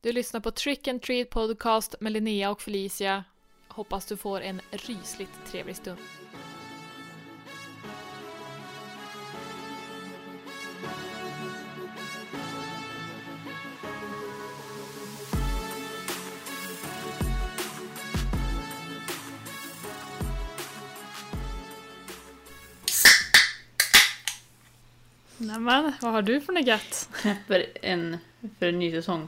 Du lyssnar på Trick and Treat podcast med Linnea och Felicia. Hoppas du får en rysligt trevlig stund. Nämen, vad har du för något gött? Knäpper för en ny säsong.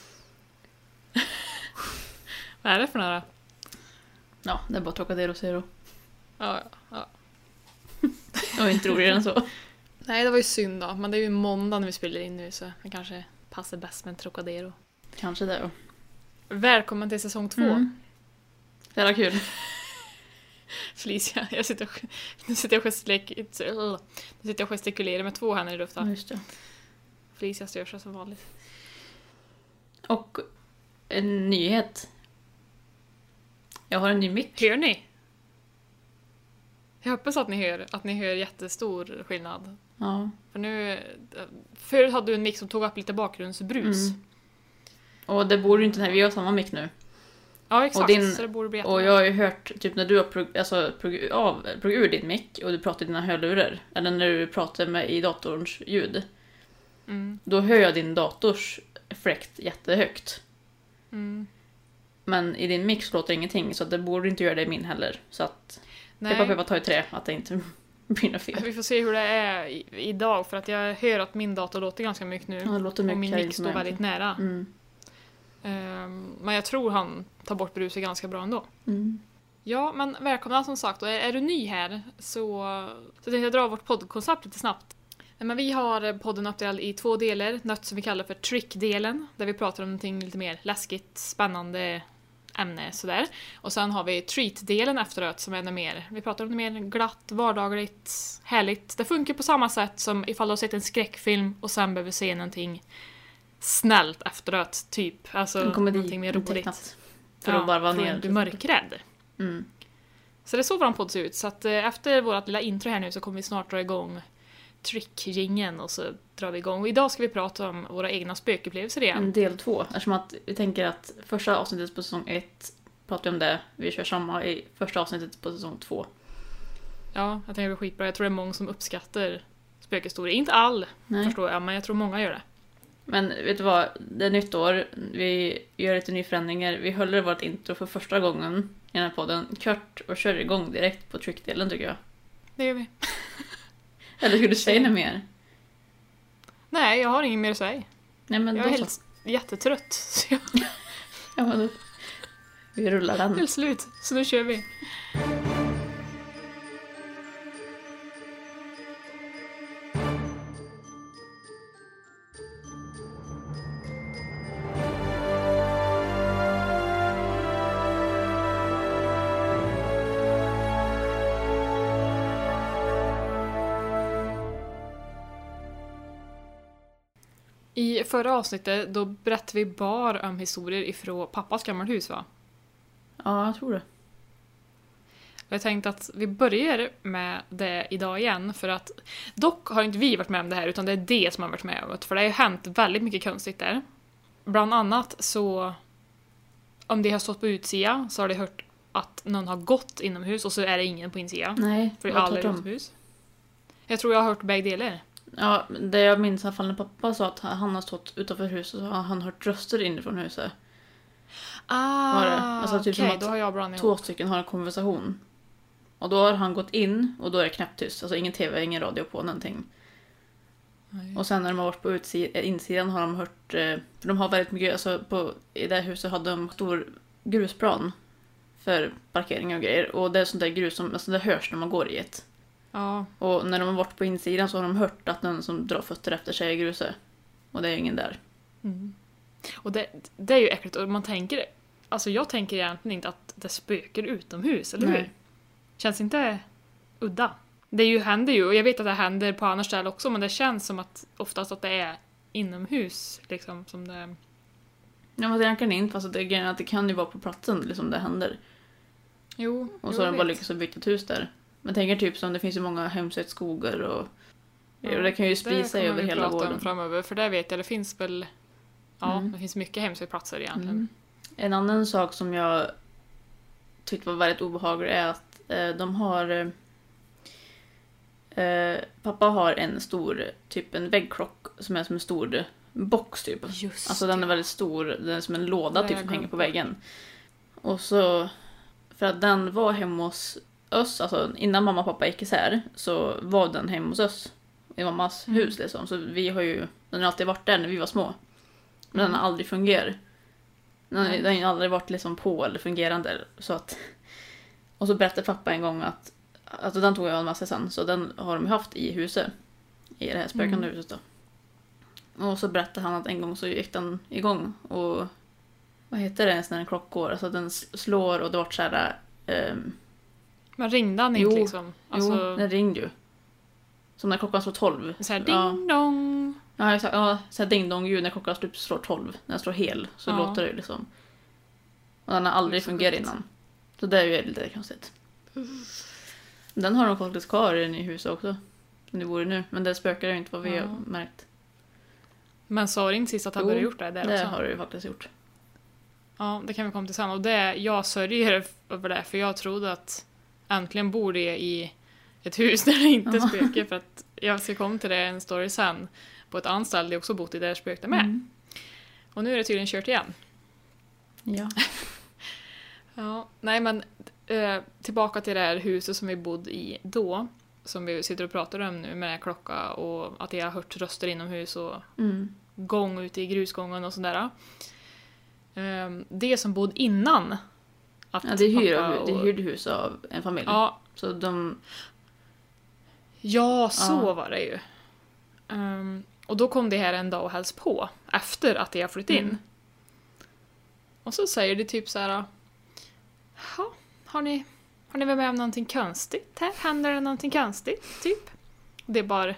Vad är det för några? Ja, det är bara Trocadero Zero. Ja. Det var inte roligare än så. Nej, det var ju synd då. Men det är ju måndag när vi spelar in nu, så det kanske passar bäst med en Trocadero. Kanske det, ja. Välkommen till säsong 2. Det var kul. Felicia, nu sitter jag och gestikulerar med 2 händer i luften. Ja, just det. Felicia stör sig som vanligt. Och en nyhet. Jag har en ny mick. Hör ni? Jag hoppas att ni hör jättestor skillnad. Ja. För nu, förut hade du en mick som tog upp lite bakgrundsbrus. Och det borde ju inte, vi har samma mick nu. Ja, exakt. Och så det borde bli jättebra. och jag har ju hört, typ när du har pluggat ur din mick och du pratar i dina hörlurar, eller när du pratar med i datorns ljud, då hör jag din dators fläkt jättehögt. Men i din mix låter ingenting, så det borde inte göra det i min heller. Så att peppa ta i trä, att det inte blir något fel. Vi får se hur det är idag, för att jag hör att min dator låter ganska mycket nu. Ja, det låter mycket, och min mix står väldigt nära. Men jag tror han tar bort bruset ganska bra ändå. Ja, men välkomna som sagt. Och är du ny här så tänkte jag dra vårt poddkoncept lite snabbt. Men vi har podden uppdelad i 2 delar. Något som vi kallar för trick-delen, där vi pratar om någonting lite mer läskigt, spännande ämne sådär. Och sen har vi treat-delen efteråt, som är mer, vi pratar om det mer glatt, vardagligt, härligt. Det funkar på samma sätt som ifall du har sett en skräckfilm och sen behöver se någonting snällt efteråt, typ. Alltså en komedi, någonting mer roligt. För att bara vara ner. Du är mörkrädd. Så det är så vår podd ser ut. Så att efter vårt lilla intro här nu så kommer vi snart dra igång trick-ringen och så drar vi igång. Och idag ska vi prata om våra egna spökupplevelser igen. Del 2. Eftersom att vi tänker att första avsnittet på säsong 1 pratar vi om det. Vi kör samma i första avsnittet på säsong 2. Ja, jag tänker det blir skitbra. Jag tror det är många som uppskattar spökhistorier. Inte all, förstår jag, men jag tror många gör det. Men vet du vad? Det är nytt år. Vi gör lite nya förändringar. Vi håller vårt intro för första gången i den här podden kort och kör igång direkt på trick-delen, tycker jag. Det gör vi. Eller skulle du säga något mer? Nej, jag har inget mer att säga. Nej, men jag är helt jättetrött. Så ja, men då. Vi rullar den. Det är slut, så nu kör vi. I förra avsnittet då berättade vi bara om historier ifrån pappas gamla hus, va? Ja, jag tror det. Och jag tänkte att vi börjar med det idag igen, för att dock har inte vi varit med om det här, utan det är det som har varit med om det. För det har ju hänt väldigt mycket konstigt där. Bland annat så, om det har stått på utsidan så har det hört att någon har gått inomhus och så är det ingen på insidan. Nej, för alla är utomhus. Jag tror jag har hört bägge delar. Ja, det jag minns i alla fall när pappa sa att han har stått utanför huset och han har hört röster inifrån huset. Alltså typ okej, som att då har jag bra 2 stycken har en konversation. Och då har han gått in och då är det knäpptyst. Alltså ingen tv, ingen radio på, någonting. Nej. Och sen när de har varit på insidan har de hört, för de har väldigt mycket, alltså i det här huset hade de stor grusplan för parkering och grejer. Och det är sånt där grus som, alltså det hörs när man går i ett. Ja. Och när de har varit på insidan så har de hört att någon som drar fötter efter sig i gruset. Och det är ingen där. Och det är ju äckligt. Och man tänker, alltså jag tänker egentligen inte att det spöker utomhus, eller hur? Känns inte udda. Händer ju, och jag vet att det händer på andra ställen också, men det känns som att oftast att det är inomhus liksom som det. Ja, men det kan inte, fast det kan ju vara på platsen liksom det händer. Jo. Och så har de bara lyckats bygga ett hus där. Men tänker typ som det finns ju många hemsökt skogar och det kan ju sprida sig över hela gården framöver, för det vet jag, det finns väl det finns mycket hemska platser egentligen. En annan sak som jag tyckte var väldigt obehaglig är att de har... pappa har en stor, typ en väggklock som är som en stor box typ. Just alltså den är väldigt stor, den är som en låda typ som hänger på väggen. Och så, för att den var hemma hos oss, alltså innan mamma och pappa gick isär så var den hemma hos oss i mammas hus liksom. Så vi har ju, den har alltid varit där när vi var små. Men den har aldrig fungerat. Den har aldrig varit liksom på eller fungerande. Så att, och så berättade pappa en gång att alltså den tog jag en massa sen. Så den har de haft i huset. I det här spökande huset då. Och så berättade han att en gång så gick den igång. Och vad heter det när en klock går? Alltså den slår och det vart så här... Men ringde han inte liksom? Alltså... Jo, den ringde ju. Som när klockan slår 12. Så här ding dong. Ja, exakt. Ja, så här ding dong ljud när klockan slår 12. När den slår hel så låter det ju liksom. Och den har aldrig fungerat innan. Så det är ju lite konstigt. Den har de faktiskt kvar i huset också. Som det vore nu. Men det spökar ju inte vad vi har märkt. Men sa det inte sist att han började gjort det där det också? Det har det ju faktiskt gjort. Ja, det kan vi komma till sen. Och det, jag sörjer över det. För jag trodde att äntligen bor det i ett hus där det inte spöker. För att jag ska komma till det en story sen. På ett annat ställe jag också bott i där spökte med. Och nu är det tydligen kört igen. Ja. Ja, nej men tillbaka till det här huset som vi bodde i då. Som vi sitter och pratar om nu med den här klockan. Och att jag har hört röster inomhus och gång ute i grusgången och sådär. Det som bodde innan. Att det hyrde hus av en familj. Ja. Så de... Ja, så var det ju. Och då kom det här en dag och hälsade på. Efter att jag flyttat in. Och så säger det typ så här. Har ni varit med om någonting konstigt här? Händer det någonting konstigt? Typ. Det är bara...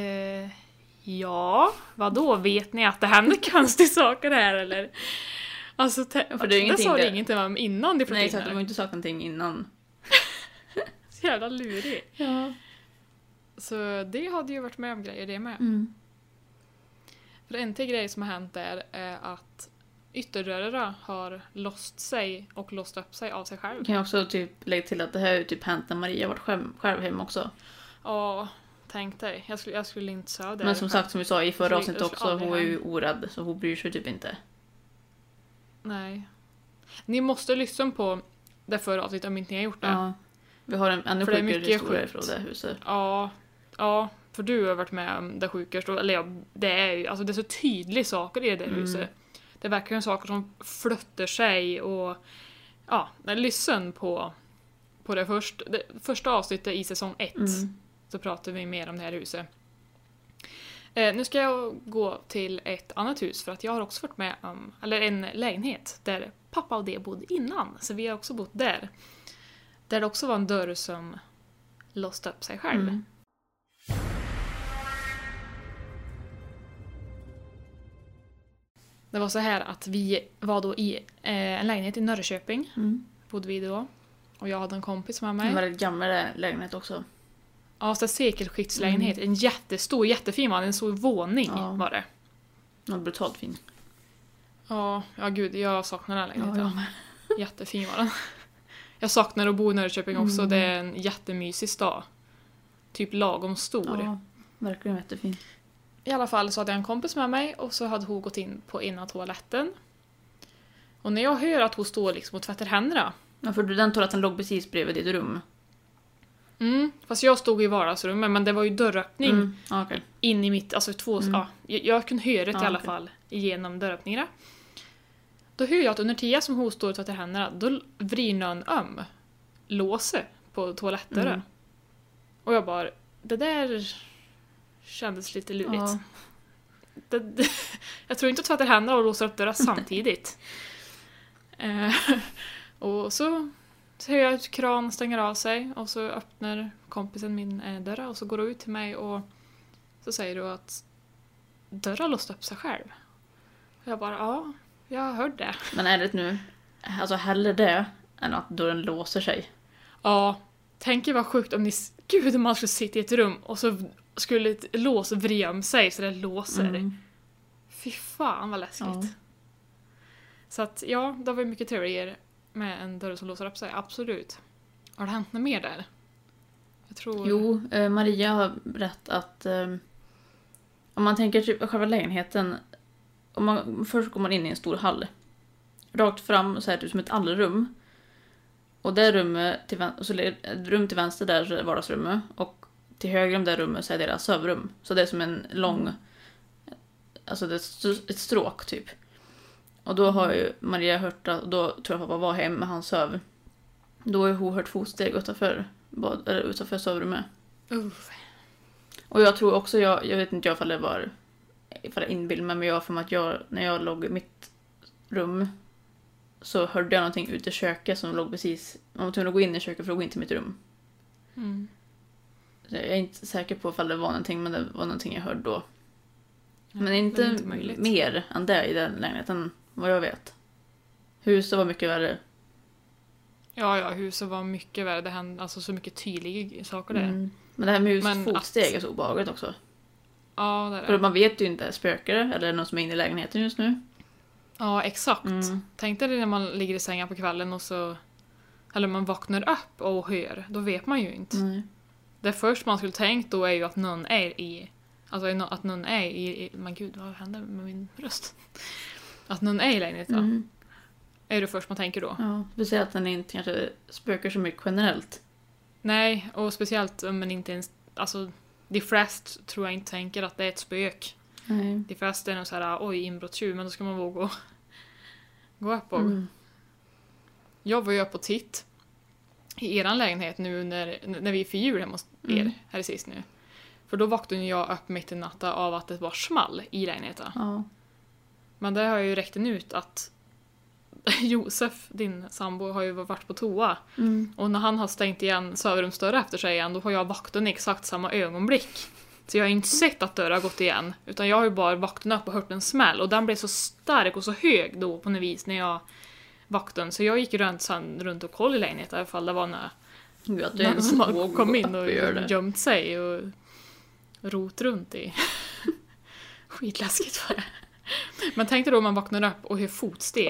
ja, vadå? Vet ni att det händer konstiga saker här eller? Alltså, för det sa det ingenting om innan det flyttade in. Nej, exakt. Det var inte sagt någonting innan. Så jävla lurig. Ja. Så det hade ju varit med om grejer det med. För en till grej som har hänt där är att ytterdörrarna har låst sig och låst upp sig av sig själv. Kan jag också typ lägga till att det här är typ hänt när Maria varit själv hem också. Ja, tänk dig. Jag skulle inte säga det. Men som sagt, som vi sa i förra avsnittet också, hon är ju orädd så hon bryr sig typ inte. Nej. Ni måste lyssna på det förra avsnittet om inte ni har gjort det. Ja. Vi har en ännu sjukare historia från det huset. Ja, för du har varit med om det sjukaste. Eller ja, det är ju alltså det är så tydliga saker i det huset. Det verkar ju saker som flyttar sig och ja, lyssna på det första avsnittet i säsong 1 så pratar vi mer om det här huset. Nu ska jag gå till ett annat hus för att jag har också varit med om, eller en lägenhet där pappa och det bodde innan. Så vi har också bott där. Där det också var en dörr som låste upp sig själv. Det var så här att vi var då i en lägenhet i Norrköping. Bodde vi då. Och jag hade en kompis med mig. En väldigt gammal lägenhet också. Ja, så sekelskiftslägenhet. En jättestor, jättefin en stor våning var det. Ja, brutalt fin. Ja, gud, jag saknar den lägenheten. Jättefin var den. Jag saknar att bo i Norrköping också. Det är en jättemysig stad. Typ lagom stor. Ja, verkligen jättefin. I alla fall så hade jag en kompis med mig och så hade hon gått in på ena toaletten. Och när jag hör att hon står liksom och tvättar händerna. Ja, för den toaletten låg precis bredvid ditt rum. Fast jag stod i vardagsrummet men det var ju dörröppning in i mitt, alltså jag kunde höra det i alla fall genom dörröppningarna. Då hör jag att under tiden som hon står och tvättar händerna då vrider någon låser på toalettdörren. Och jag bara, det där kändes lite lurigt. Jag tror inte att tvättar händerna och låser upp dörrar samtidigt. Och så hör jag att kran stänger av sig och så öppnar kompisen min dörr och så går du ut till mig och så säger du att dörrar låst upp sig själv. Och jag bara, ja, jag har hört det. Men är det nu, alltså hellre det än att dörren låser sig? Ja, tänk er vad sjukt om man skulle sitta i ett rum och så skulle ett lås vrida om sig så det låser. Fy fan vad läskigt. Ja. Så att ja, det var ju mycket teorier med en dörr som låser upp sig. Absolut. Har det hänt något mer där? Jag tror... Jo, Maria har rätt att om man tänker typ själva lägenheten, först går man in i en stor hall. Rakt fram så är det som ett allrum. Och det rummet så är det ett rum till vänster där är vardagsrummet. Och till höger om det rummet så är det deras sovrum. Så det är som en lång, alltså det är ett stråk typ. Och då har ju Maria hört att, då tror jag pappa var hem med hans söv. Då har hon hört fotsteg utanför sovrummet. Och jag tror också, jag vet inte ifall det inbildade mig, men jag för att när jag låg i mitt rum så hörde jag någonting ute i köket som låg precis, man var tvungen att gå in i köket för att gå in till mitt rum. Så jag är inte säker på ifall det var någonting, men det var någonting jag hörde då. Men inte mer än det i den lägenheten, vad jag vet. Huset var mycket värre. Ja, huset var mycket värre. Det hände alltså så mycket tydliga saker där. Men det här med just fotsteg är så obehagligt också. Ja, det är det. För man vet ju inte, spökar det? Eller är det någon som är inne i lägenheten just nu? Ja, exakt. Tänk dig när man ligger i sängen på kvällen och så... Eller man vaknar upp och hör. Då vet man ju inte. Nej. Det först man skulle tänkt då är ju att någon är i... Alltså att någon är i... Men gud, vad hände med min röst? Att någon är i lägenheten. Är det först man tänker då? Ja, du säger att den inte kanske spökar så mycket generellt. Nej, och speciellt om man inte ens... Alltså, de flesta tror jag inte tänker att det är ett spök. Nej. De flesta är nog såhär, oj, inbrottstjuv, men då ska man våga gå upp och... Jag var ju upp och titt i eran lägenhet nu när vi fick jul hemma hos er här i sist nu. För då vaknade jag upp mitt i natten av att det var small i lägenheten. Ja. Men det har ju räckt ut att Josef, din sambo, har ju varit på toa. Och när han har stängt igen sovrumsdörren efter sig igen, då har jag vaknat i exakt samma ögonblick. Så jag har inte sett att dörren har gått igen. Utan jag har ju bara vaknat upp och hört en smäll. Och den blev så stark och så hög då på något vis när jag vaknade. Så jag gick runt och kollade i lägenheten i alla fall. Det var när någon som kom in och gömt sig och rot runt i. Skitläskigt var det. Men tänkte då man vaknar upp och hör fotsteg.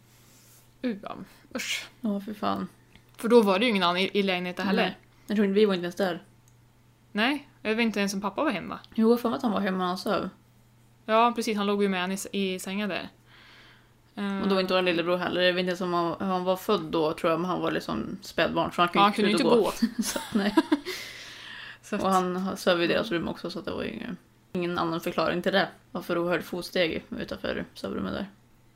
Usch. Ja, för fan. För då var det ju ingen annan i lägenheten heller. Nej. Jag tror inte vi var inte ens där. Nej, jag vet inte ens om pappa var hemma. Jo, för att han var hemma när han söv. Ja, precis. Han låg ju med i sängen där. Och då var inte vår lillebror heller. Jag vet inte ens om han var född då, tror jag. Men han var liksom spädbarn. Så han kunde inte gå. Så, nej. Så att... Och han söv i deras rum också. Så att det var ingen annan förklaring till det. Varför du hörde fotsteg utanför sovrummet där.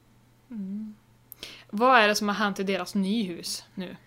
Vad är det som har hänt i deras nyhus nu?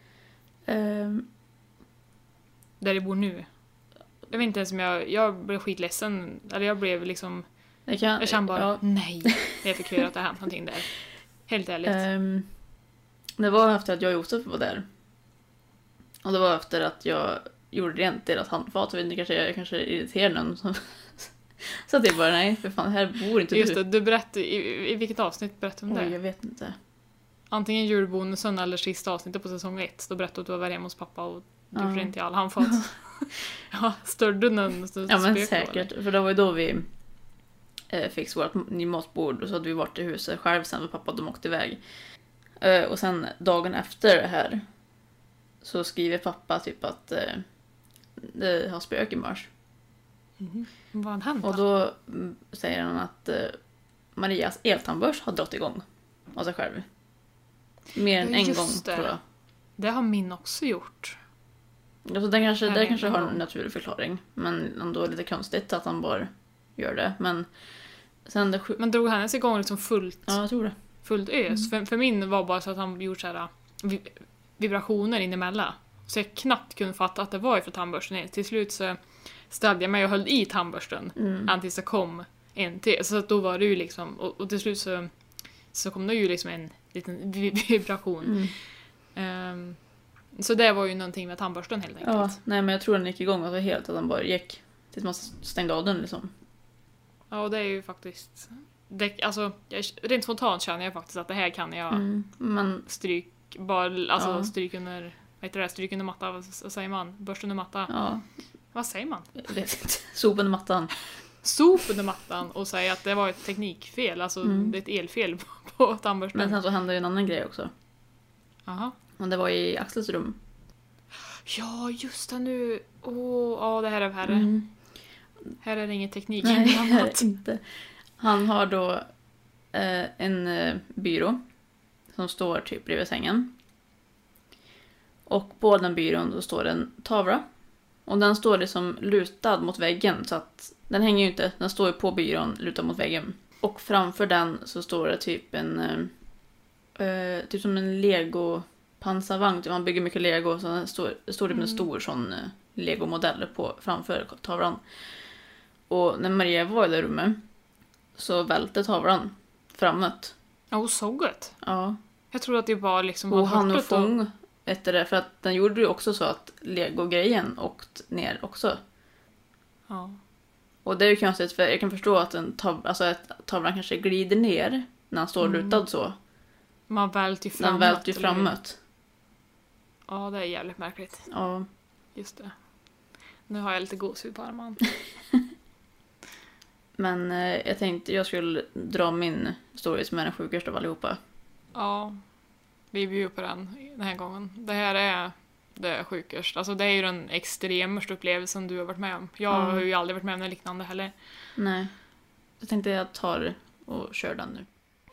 Där de bor nu? Jag vet inte ens om jag blev skitledsen. Eller jag blev liksom... Jag kände bara, nej. Jag fick höra att det har hänt någonting där. Helt ärligt. Det var efter att jag och Josef var där. Och det var efter att jag gjorde rent deras handfat. Jag vet inte, jag kanske irriterade någon. Så att jag bara, nej, för fan, här bor inte du. Just det, du berättade, i vilket avsnitt berättade du om det? Jag vet inte. Antingen julbonusen eller sista avsnittet på säsong 1. Då berättade du att du var hemma hos pappa och du gjorde inte all handfat. Ja, störde någon spök. Ja, men säkert. För det var ju då vi fick vårt matbord. Och så hade vi varit i huset själv sen för pappa de åkte iväg. Och sen dagen efter det här så skriver pappa typ att det har spök i mars. Vad har hänt då? Och då säger han att Marias eltandbörs har dragit igång av sig själv. Mer än en gång, tror jag. Det har min också gjort. Alltså, det kanske har en naturlig förklaring. Men ändå är det lite konstigt att han bara gör det. Men sen men drog hennes igång liksom fullt? Ja, jag tror det. Fullt ös. För min var bara så att han gjorde så här vibrationer inemellan. Så jag knappt kunde fatta att det var för tandbörsten. Till slut så ställde jag mig och höll i tandbörsten. Tills det kom en till. Så att då var det ju liksom... Och till slut så kom det ju liksom en liten vibration. Så det var ju någonting med tandbörsten helt enkelt. Ja, nej, men jag tror den gick igång alltså helt. Att den bara gick tills man stängde av den liksom. Ja, och det är ju faktiskt... alltså, rent spontant känner jag faktiskt att det här kan jag stryk under... Vad heter det? Stryk under matta, vad säger man? Börst under matta? Ja. Vad säger man? Jag vet inte. Sop under mattan. sop under mattan och säga att det var ett teknikfel, alltså det är ett elfel på tandborsten. Men sen så hände ju en annan grej också. Aha. Och det var i Axels rum. Ja, just det nu. Ja, det här är värre. Här är det ingen teknik. Nej, här är inte. Han har då en byrå som står typ bredvid sängen. Och på den byrån då står en tavla. Och den står liksom lutad mot väggen, så att den hänger ju inte, den står ju på byrån lutad mot väggen. Och framför den så står det typ en typ som en Lego pansarvagn, man bygger mycket Lego, så det står typ en stor sån Lego-modell på framför tavlan. Och när Maria var i det rummet så välte tavlan framåt. Ja, så gott. Ja. Jag tror att det var liksom... Och han och Fång efter det, för att den gjorde ju också så att Lego-grejen åkt ner också. Ja. Och det är ju konstigt, för jag kan förstå att att tavlan kanske glider ner när han står lutad så. Man vält ju framåt. Den vält ju framåt. Ja, det är jävligt märkligt. Ja. Just det. Nu har jag lite gåshud på armen. Men jag tänkte jag skulle dra min story som är den sjukaste av allihopa. Ja, vi bjuder på den här gången. Det här är det sjukaste. Alltså det är ju den extremaste upplevelsen du har varit med om. Jag har ju aldrig varit med om något liknande heller. Nej. Jag tänkte jag tar och kör den nu.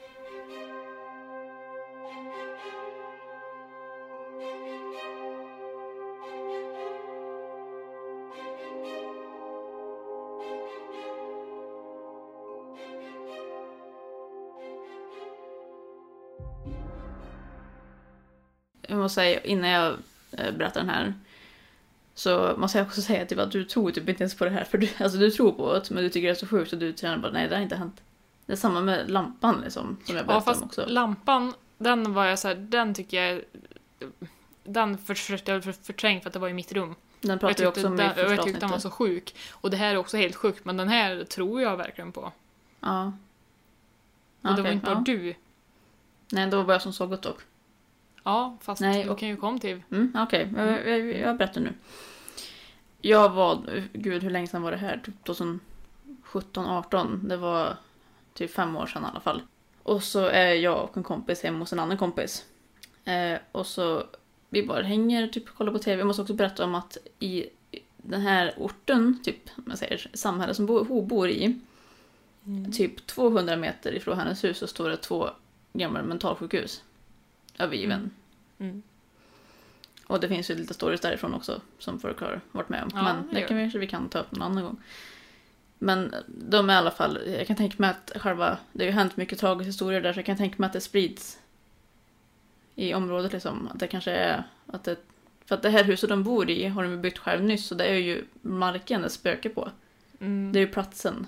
Jag måste säga, innan jag berättar den här, så måste jag också säga typ att du tror typ inte ens på det här. För du tror på det, men du tycker det är så sjukt och du känner bara, nej det har inte hänt. Det är samma med lampan liksom, som jag berättade om också. Ja, fast lampan, den var jag så här, den tycker jag, den försökte jag förtränga för att det var i mitt rum. Den pratade jag också om i första avsnittet. Jag tyckte den var så sjuk. Och det här är också helt sjukt, men den här tror jag verkligen på. Ja. Och det var inte bara du. Nej, det var bara jag som såg det dock. Ja, fast du kan ju komma till. Okej. Jag berättar nu. Jag var, gud hur länge sedan var det här? Typ 2017-18. Det var typ 5 år sedan i alla fall. Och så är jag och en kompis hemma hos en annan kompis. Och så vi bara hänger, typ kollar på tv. Jag måste också berätta om att i den här orten, typ man säger, samhället som hon bor i, typ 200 meter ifrån hennes hus så står det 2 gamla mentalsjukhus övergiven. Och det finns ju lite stories därifrån också som folk har varit med om. Ja, men det kan vi kan ta upp någon annan gång. Men de är i alla fall, jag kan tänka mig att själva, det har ju hänt mycket tragiska historier där, så jag kan tänka mig att det sprids i området liksom. Att det kanske är att det, för att det här huset de bor i har de byggt själv nyss, så det är ju marken det spöker på. Det är ju platsen.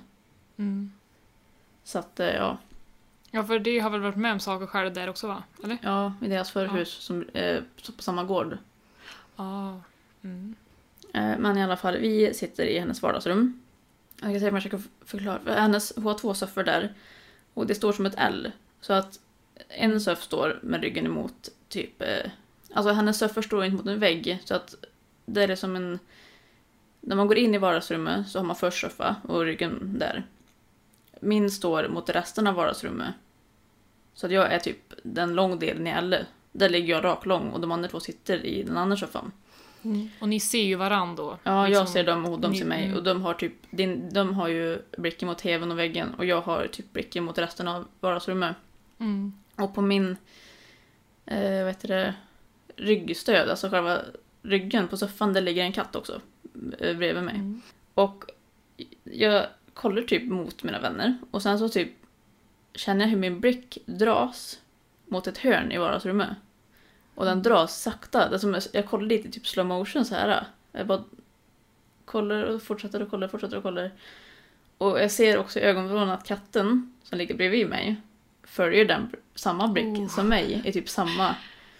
Så att ja. Ja, för det har väl varit med om saker själv där också, va? Eller? Ja, i deras förhus som på samma gård. Men i alla fall, vi sitter i hennes vardagsrum. Jag kan säga att man ska förklara. Hon har 2 soffor där. Och det står som ett L. Så att en soff står med ryggen emot typ... Alltså hennes soffor står inte mot en vägg. Så att det är som en... När man går in i vardagsrummet så har man först soffa och ryggen där. Min står mot resten av vardagsrummet. Så att jag är typ den lång delen i L. Där ligger jag rak lång och de andra 2 sitter i den andra soffan. Och ni ser ju varandra då? Ja, liksom, jag ser dem och de ser mig. Och de har typ, de har ju blicken mot tvn och väggen. Och jag har typ blicken mot resten av vardagsrummet. Och på min ryggstöd, alltså själva ryggen på soffan, där ligger en katt också bredvid mig. Och jag kollar typ mot mina vänner. Och sen så typ känner jag hur min blick dras mot ett hörn i vardagsrummet. Och den dras sakta. Det är som jag kollar lite i typ slow motion så här. Jag bara kollar och fortsätter och kollar. Och jag ser också i ögonvrån att katten som ligger bredvid mig följer den samma blick som mig i typ samma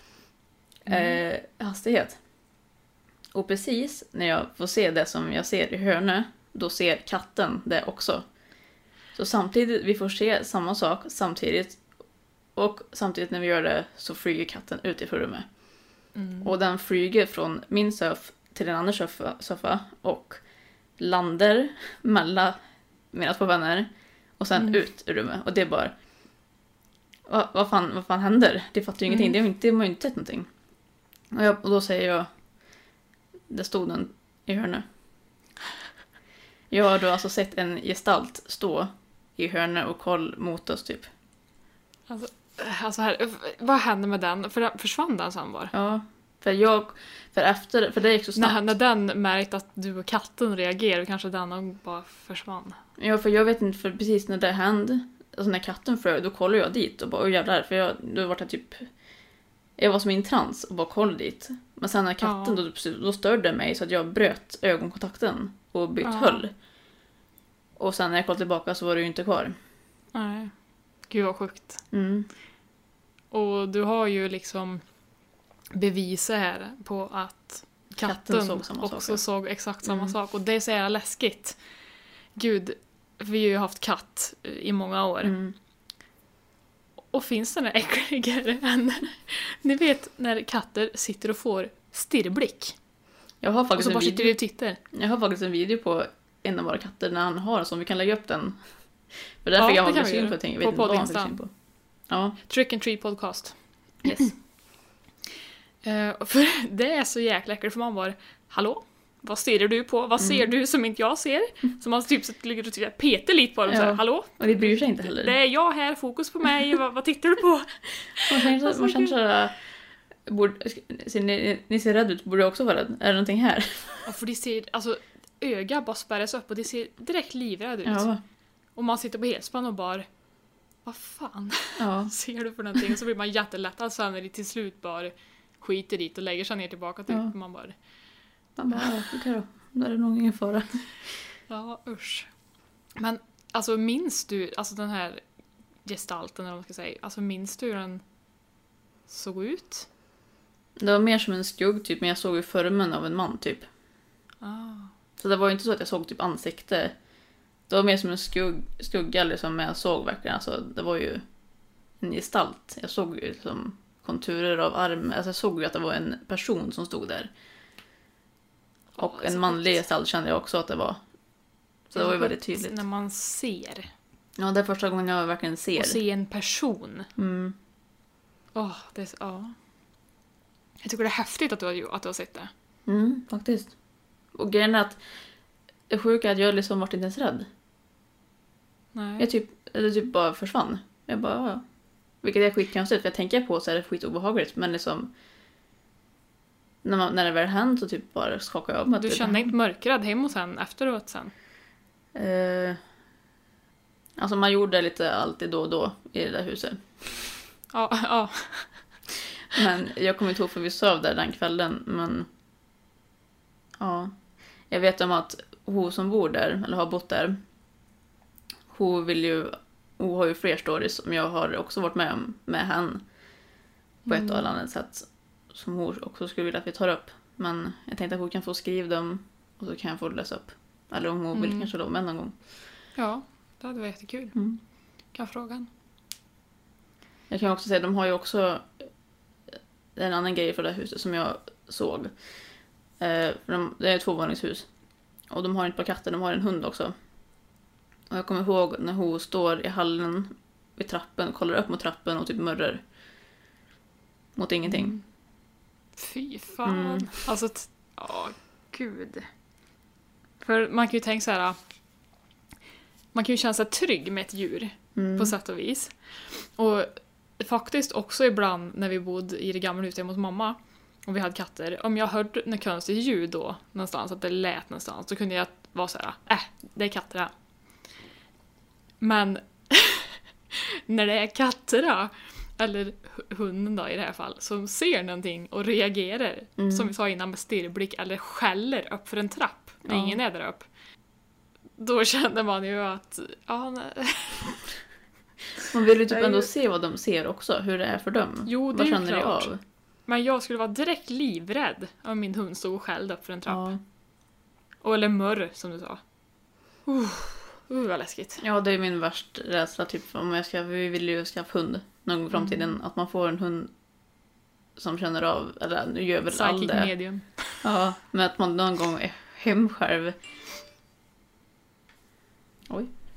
hastighet. Och precis när jag får se det som jag ser i hörnet, då ser katten det också. Så samtidigt, vi får se samma sak samtidigt. Och samtidigt när vi gör det så flyger katten ut ifrån rummet. Och den flyger från min soffa till en annan soffa och landar mellan mina 2 vänner. Och sen ut ur rummet. Och det är bara... Vad fan händer? Det fattar ju ingenting. Det har ju inte sett någonting. Och då säger jag... Det stod någon i hörnet. Jag har då alltså sett en gestalt stå i hörnet och koll mot oss typ. Alltså här, vad hände med den? Försvann den sen var? Ja. För det gick så snabbt. När den märkte att du och katten reagerade, kanske den bara försvann. Ja, för jag vet inte, för precis när det hände, alltså när katten flög, då kollade jag dit och bara, åh jävlar, för då var det typ, jag var som i en trans och bara kollade dit. Men sen när katten, då störde mig så att jag bröt ögonkontakten och bytt höll. Och sen när jag kollade tillbaka så var det ju inte kvar. Nej. Gud vad sjukt. Och du har ju liksom bevis här på att katten såg exakt samma sak. Och det är så jävla läskigt. Gud, vi har ju haft katt i många år. Och finns det något äckligare än... Ni vet när katter sitter och får stirrblick. Jag har faktiskt och så bara sitter du och tittar. Jag har faktiskt en video på en av våra katter när han har, som vi kan lägga upp den. För där fick jag hålla syn på ting. Jag vet inte vad han fick syn på. Ja. Trick and Treat podcast. Yes. För det är så jäkla äckligt, för man bara, hallå? Vad stirrar du på? Vad ser du som inte jag ser? Så man typ ligger och petar lite på dem så här, hallå? Och det bryr sig inte heller. Det är jag här, fokus på mig, vad tittar du på? Man känner sådär, ni ser rädd ut, borde jag också vara rädd? Är det någonting här? Ja, för de ser, alltså öga bara spärras upp och det ser direkt livrädd ut. Ja. Och man sitter på helspänn och bara, vad fan ser du för någonting? Och så blir man jättelättad sen när det till slut bara skiter dit och lägger sig ner tillbaka typ. Man bara, okej då. Då är det nog ingen fara. Ja, usch. Men alltså minns du, alltså den här gestalten eller vad man ska säga, alltså minns du hur den såg ut? Det var mer som en skugg typ, men jag såg ju formen av en man typ. Så det var ju inte så att jag såg typ ansikte. Det var mer som en skugga liksom, men jag såg verkligen, alltså det var ju en gestalt. Jag såg ju liksom konturer av arm, alltså jag såg ju att det var en person som stod där. Och en manlig gestalt kände jag också att det var. Så det var ju väldigt tydligt. När man ser. Ja, det är första gången jag verkligen ser. Och se en person. Det är Jag tycker det är häftigt att du har sett det. Faktiskt. Och grejen är att det sjuka är att jag liksom varit inte ens rädd. Nej. Jag typ bara försvann. Jag bara, vilket är skitkonstigt, för jag tänker på så är det skitobehagligt, men liksom när det väl hänt så typ bara skakar jag av mig. Du kände inte mörkrädd hem och sen efteråt sen? Alltså man gjorde lite alltid då och då i det där huset. Ja. Men jag kommer inte ihåg för vi sov där den kvällen, men ja. Jag vet om att hon som bor där, eller har bott där, hon har ju fler stories som jag har också varit med henne på ett eller annat sätt, som hon också skulle vilja att vi tar upp. Men jag tänkte att hon kan få skriva dem och så kan jag få läsa upp. Eller om hon vill kanske lova med någon gång. Ja, det hade varit jättekul. Kan frågan. Jag kan också säga, de har ju också en annan grej för det här huset som jag såg. Det är ett 2-våningshus. Och de har inte bara katter, de har en hund också. Och jag kommer ihåg när hon står i hallen vid trappen, kollar upp mot trappen och typ mörrar. Mot ingenting. Fy fan. Alltså, gud. För man kan ju tänka så här. Man kan ju känna sig trygg med ett djur. På sätt och vis. Och faktiskt också ibland när vi bodde i det gamla huset hos mamma. Och vi hade katter. Om jag hörde något konstigt ljud då någonstans, att det lät någonstans, så kunde jag vara så här, det är katter här. Men när det är katter då, eller hunden då i det här fallet, som ser någonting och reagerar, som vi sa innan, med stirrblick eller skäller upp för en trapp när ingen är där upp, då kände man ju att man vill ju typ ändå se vad de ser också, hur det är för dem. Jo, det vad är känner klart. ni av? Men jag skulle vara direkt livrädd om min hund stod och skällde upp för en trapp. Eller mörr, som du sa. Vad läskigt. Ja, det är min värsta rädsla typ, om vi vill ju skaffa hund någon gång i framtiden, att man får en hund som känner av, eller nu gör väl all det. Psychic medium. Ja, men att man någon gång är hem själv. Oj.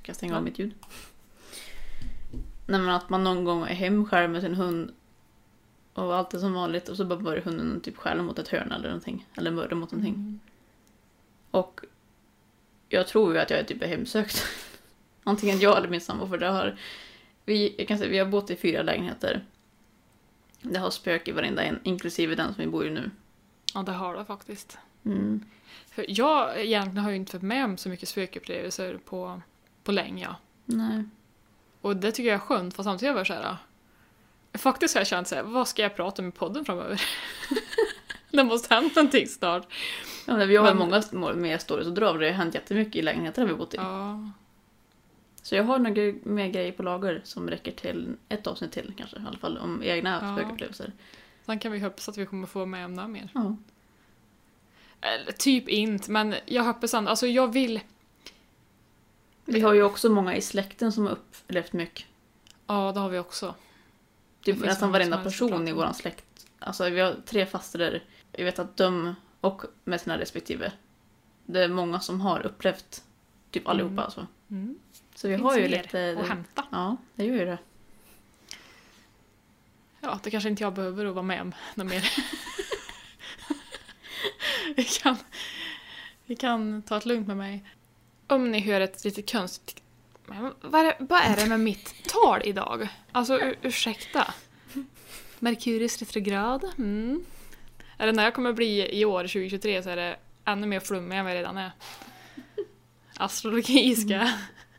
Ska jag stänga av mitt ljud? Nej, men att man någon gång är hem själv med sin hund och allt är som vanligt och så bara börjar hunden typ skälla mot ett hörn eller någonting. Eller mörda mot någonting. Och jag tror ju att jag är typ hemsökt. Antingen jag eller min sambo, för det har... Vi har bott i 4 lägenheter. Det har spök i varenda en, inklusive den som vi bor i nu. Ja, det har det faktiskt. Mm. För jag egentligen har ju inte varit med om så mycket spökupplevelser på länge. Ja. Nej. Och det tycker jag är skönt, för samtidigt var jag såhär... Faktiskt har jag känt såhär, vad ska jag prata med podden framöver? Det måste hänt någonting snart. Ja, vi har många mer stories att dra av. Det har hänt jättemycket i lägenheter vi bott i. Ja. Så jag har några mer grejer på lager som räcker till ett avsnitt till kanske. I alla fall om egna spökupplevelser. Sen kan vi hoppas att vi kommer få med om några mer. Ja. Eller, typ inte, men jag hoppas ändå. Alltså jag vill... Vi har ju också många i släkten som har upplevt mycket. Ja, det har vi också. Typ nästan varenda person i våran släkt. Alltså vi har 3 faster. Jag vet att de, och med sina respektive, det är många som har upplevt typ allihopa. Alltså. Mm. Så vi har ju lite... att hämta. Ja, det gör ju det. Ja, det kanske inte jag behöver att vara med om något mer. vi kan ta ett lugnt med mig. Om ni hör ett lite konstigt... Men vad är det med mitt tal idag? Alltså, ursäkta. Merkurius retrograd. Är det när jag kommer bli i år 2023 så är det ännu mer flummig än vad jag redan är. Astrologiska.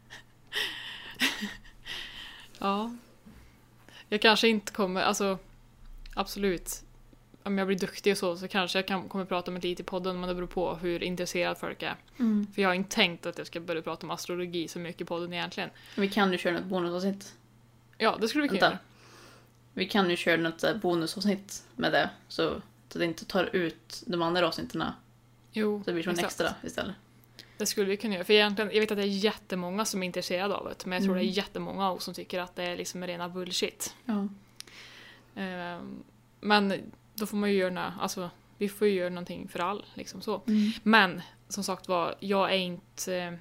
Ja. Jag kanske inte kommer... Alltså, absolut. Om jag blir duktig och så kanske jag kommer prata om det lite i podden, men det beror på hur intresserad folk är. För jag har inte tänkt att jag ska börja prata om astrologi så mycket i podden egentligen. Vi kan ju köra något bonusavsnitt. Ja, det skulle vi kunna göra. Vi kan ju köra något bonusavsnitt med det, så att det inte tar ut de andra avsnitterna. Jo, så det blir som en exakt. extra istället. Det skulle vi kunna göra. För egentligen, jag vet att det är jättemånga som är intresserade av det, men jag tror det är jättemånga också som tycker att det är liksom rena bullshit. Ja. Men då får man ju göra, alltså, vi får ju göra någonting för all, liksom så. Men, som sagt var, jag är inte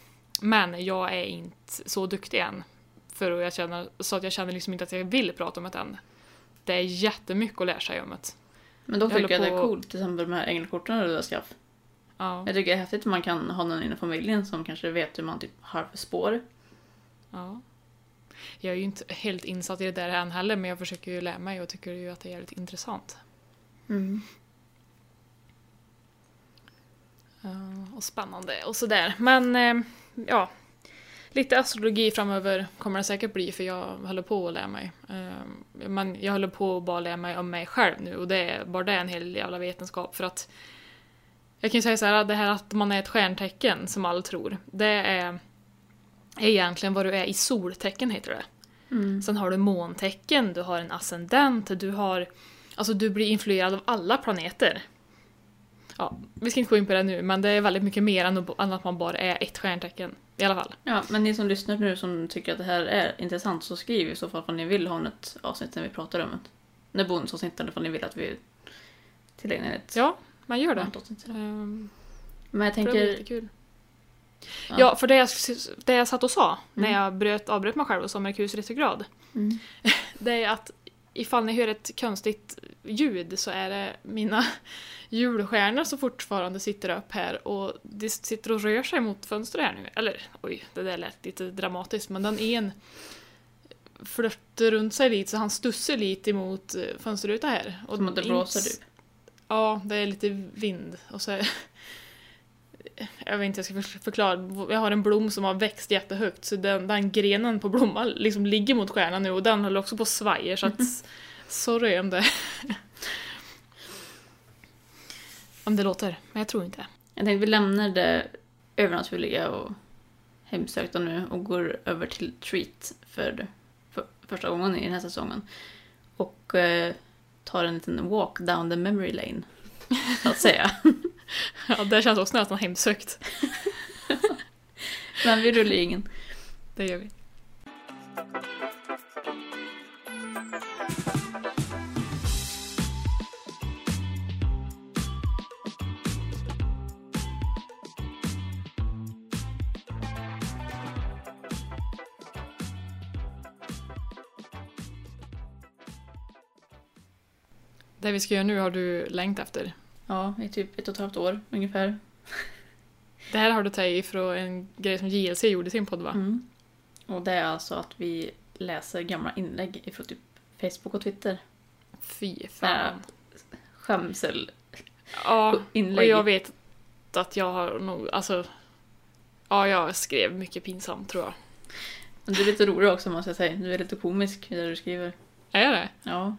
så duktig än. För att jag känner liksom inte att jag vill prata om det än. Det är jättemycket att lära sig om det. Men då tycker jag det är coolt, till exempel med de här ängelkorten du har skaffat. Ja. Jag tycker det är häftigt att man kan ha någon inom familjen som kanske vet hur man typ har spår. Ja. Jag är ju inte helt insatt i det där än heller, men jag försöker ju lära mig och tycker ju att det är jävligt intressant. Och spännande och sådär. Men ja, lite astrologi framöver kommer det säkert bli, för jag håller på att lära mig. Men jag håller på att bara lära mig om mig själv nu, och det är bara det en hel jävla vetenskap. För att jag kan ju säga så här, det här att man är ett stjärntecken som alla tror, det är egentligen vad du är i soltecken, heter det. Sen har du måntecken, du har en ascendent, du blir influerad av alla planeter. Ja, vi ska inte gå in på det nu, men det är väldigt mycket mer än att man bara är ett stjärntecken. I alla fall. Ja, men ni som lyssnar nu som tycker att det här är intressant, så skriv i så fall om ni vill ha ett avsnitt när vi pratar om det. När bonusavsnitt, eller om ni vill att vi tillägnar ett. Ja, man gör det. Men jag tänker... Det är jättekul. Ja, för det jag satt och sa när jag avbröt mig själv och sa Merkurius retrograd. Det är att ifall ni hör ett konstigt ljud så är det mina julstjärnor som fortfarande sitter upp här, och det sitter och rör sig mot fönstret här nu. Eller, oj, det där lät lite dramatiskt, men den en flörtar runt sig lite, så han stussar lite emot fönsterrutan här. Och som att det blåser typ. Ja, det är lite vind. Och så jag vet inte, jag ska förklara. Jag har en blom som har växt jättehögt, så den grenen på blomman liksom ligger mot stjärnan nu, och den håller också på svajer, så att sorry om det om det låter, men jag tror inte. Jag tänkte vi lämnar det övernaturliga och hemsökta nu och går över till Treat för första gången i den här säsongen. Och tar en liten walk down the memory lane, så att säga. Ja, det känns också nästan hemsökt. Men vi rullar ingen. Det gör vi. Det vi ska göra nu har du längtat efter. Ja, i typ 1,5 år ungefär. Det här har du tagit ifrån en grej som JLC gjorde i sin podd, va? Mm. Och det är alltså att vi läser gamla inlägg ifrån typ Facebook och Twitter. Fy fan. Skämsel. Ja, inlägg. och jag vet att jag har nog, alltså... Ja, jag skrev mycket pinsamt, tror jag. Men du är lite rolig också, måste jag säga. Du är lite komisk i det du skriver. Är jag det? Ja.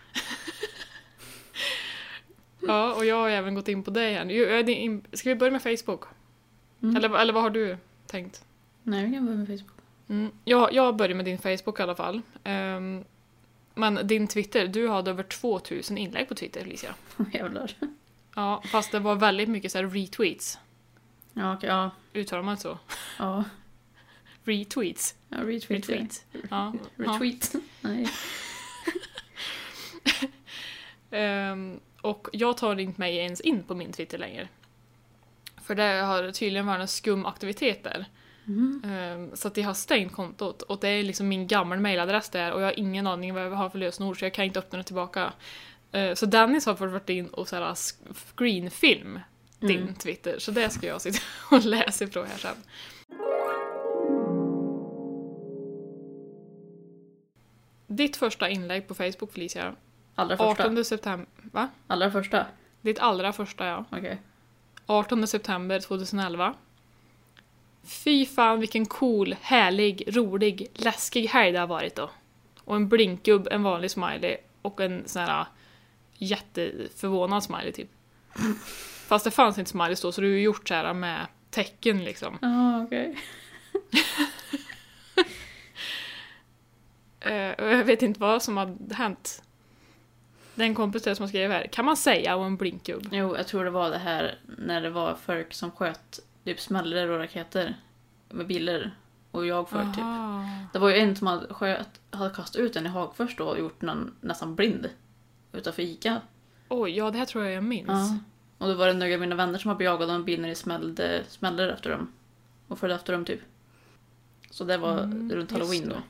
Ja, och jag har även gått in på det igen. Ska vi börja med Facebook? Mm. Eller vad har du tänkt? Nej, vi kan börja med Facebook. Jag börjar med din Facebook i alla fall. Men din Twitter, du hade över 2000 inlägg på Twitter, Felicia. Jävlar. Ja, fast det var väldigt mycket så här retweets. Ja, okej, ja. Uttalar man så? Ja. Retweets. Ja, retweet. Retweet. Ja. Retweet. Nej. Och jag tar inte mig ens in på min Twitter längre. För det har tydligen varit en skum aktivitet där. Så att jag har stängt kontot. Och det är liksom min gamla mailadress där. Och jag har ingen aning vad jag har för lösenord. Så jag kan inte öppna det tillbaka. Så Dennis har fått varit in och så här screenfilm din Twitter. Så det ska jag sitta och läsa ifrån här sen. Ditt första inlägg på Facebook, Felicia. Allra första? 18 september. Va? Allra första? Ditt allra första, ja. Okej. 18 september 2011. Fy fan vilken cool, härlig, rolig, läskig helg det har varit då. Och en blinkgubb, en vanlig smiley och en sån här jätteförvånad smiley typ. Fast det fanns inte smileys då, så du har gjort så här med tecken liksom. Ja, okej. Och jag vet inte vad som har hänt. Den kompis som skrev här, kan man säga, och en blinkgubb? Jo, jag tror det var det här när det var folk som sköt typ smällare och raketer med bilar. Och jag för typ. Det var ju en som hade kastat ut den i Hagfors då och gjort någon nästan blind utanför Ica. Oj, ja det här tror jag minns. Ja. Och då var det några av mina vänner som har bejagat en bil när det smällde efter dem. Och följde efter dem typ. Så det var runt Halloween då.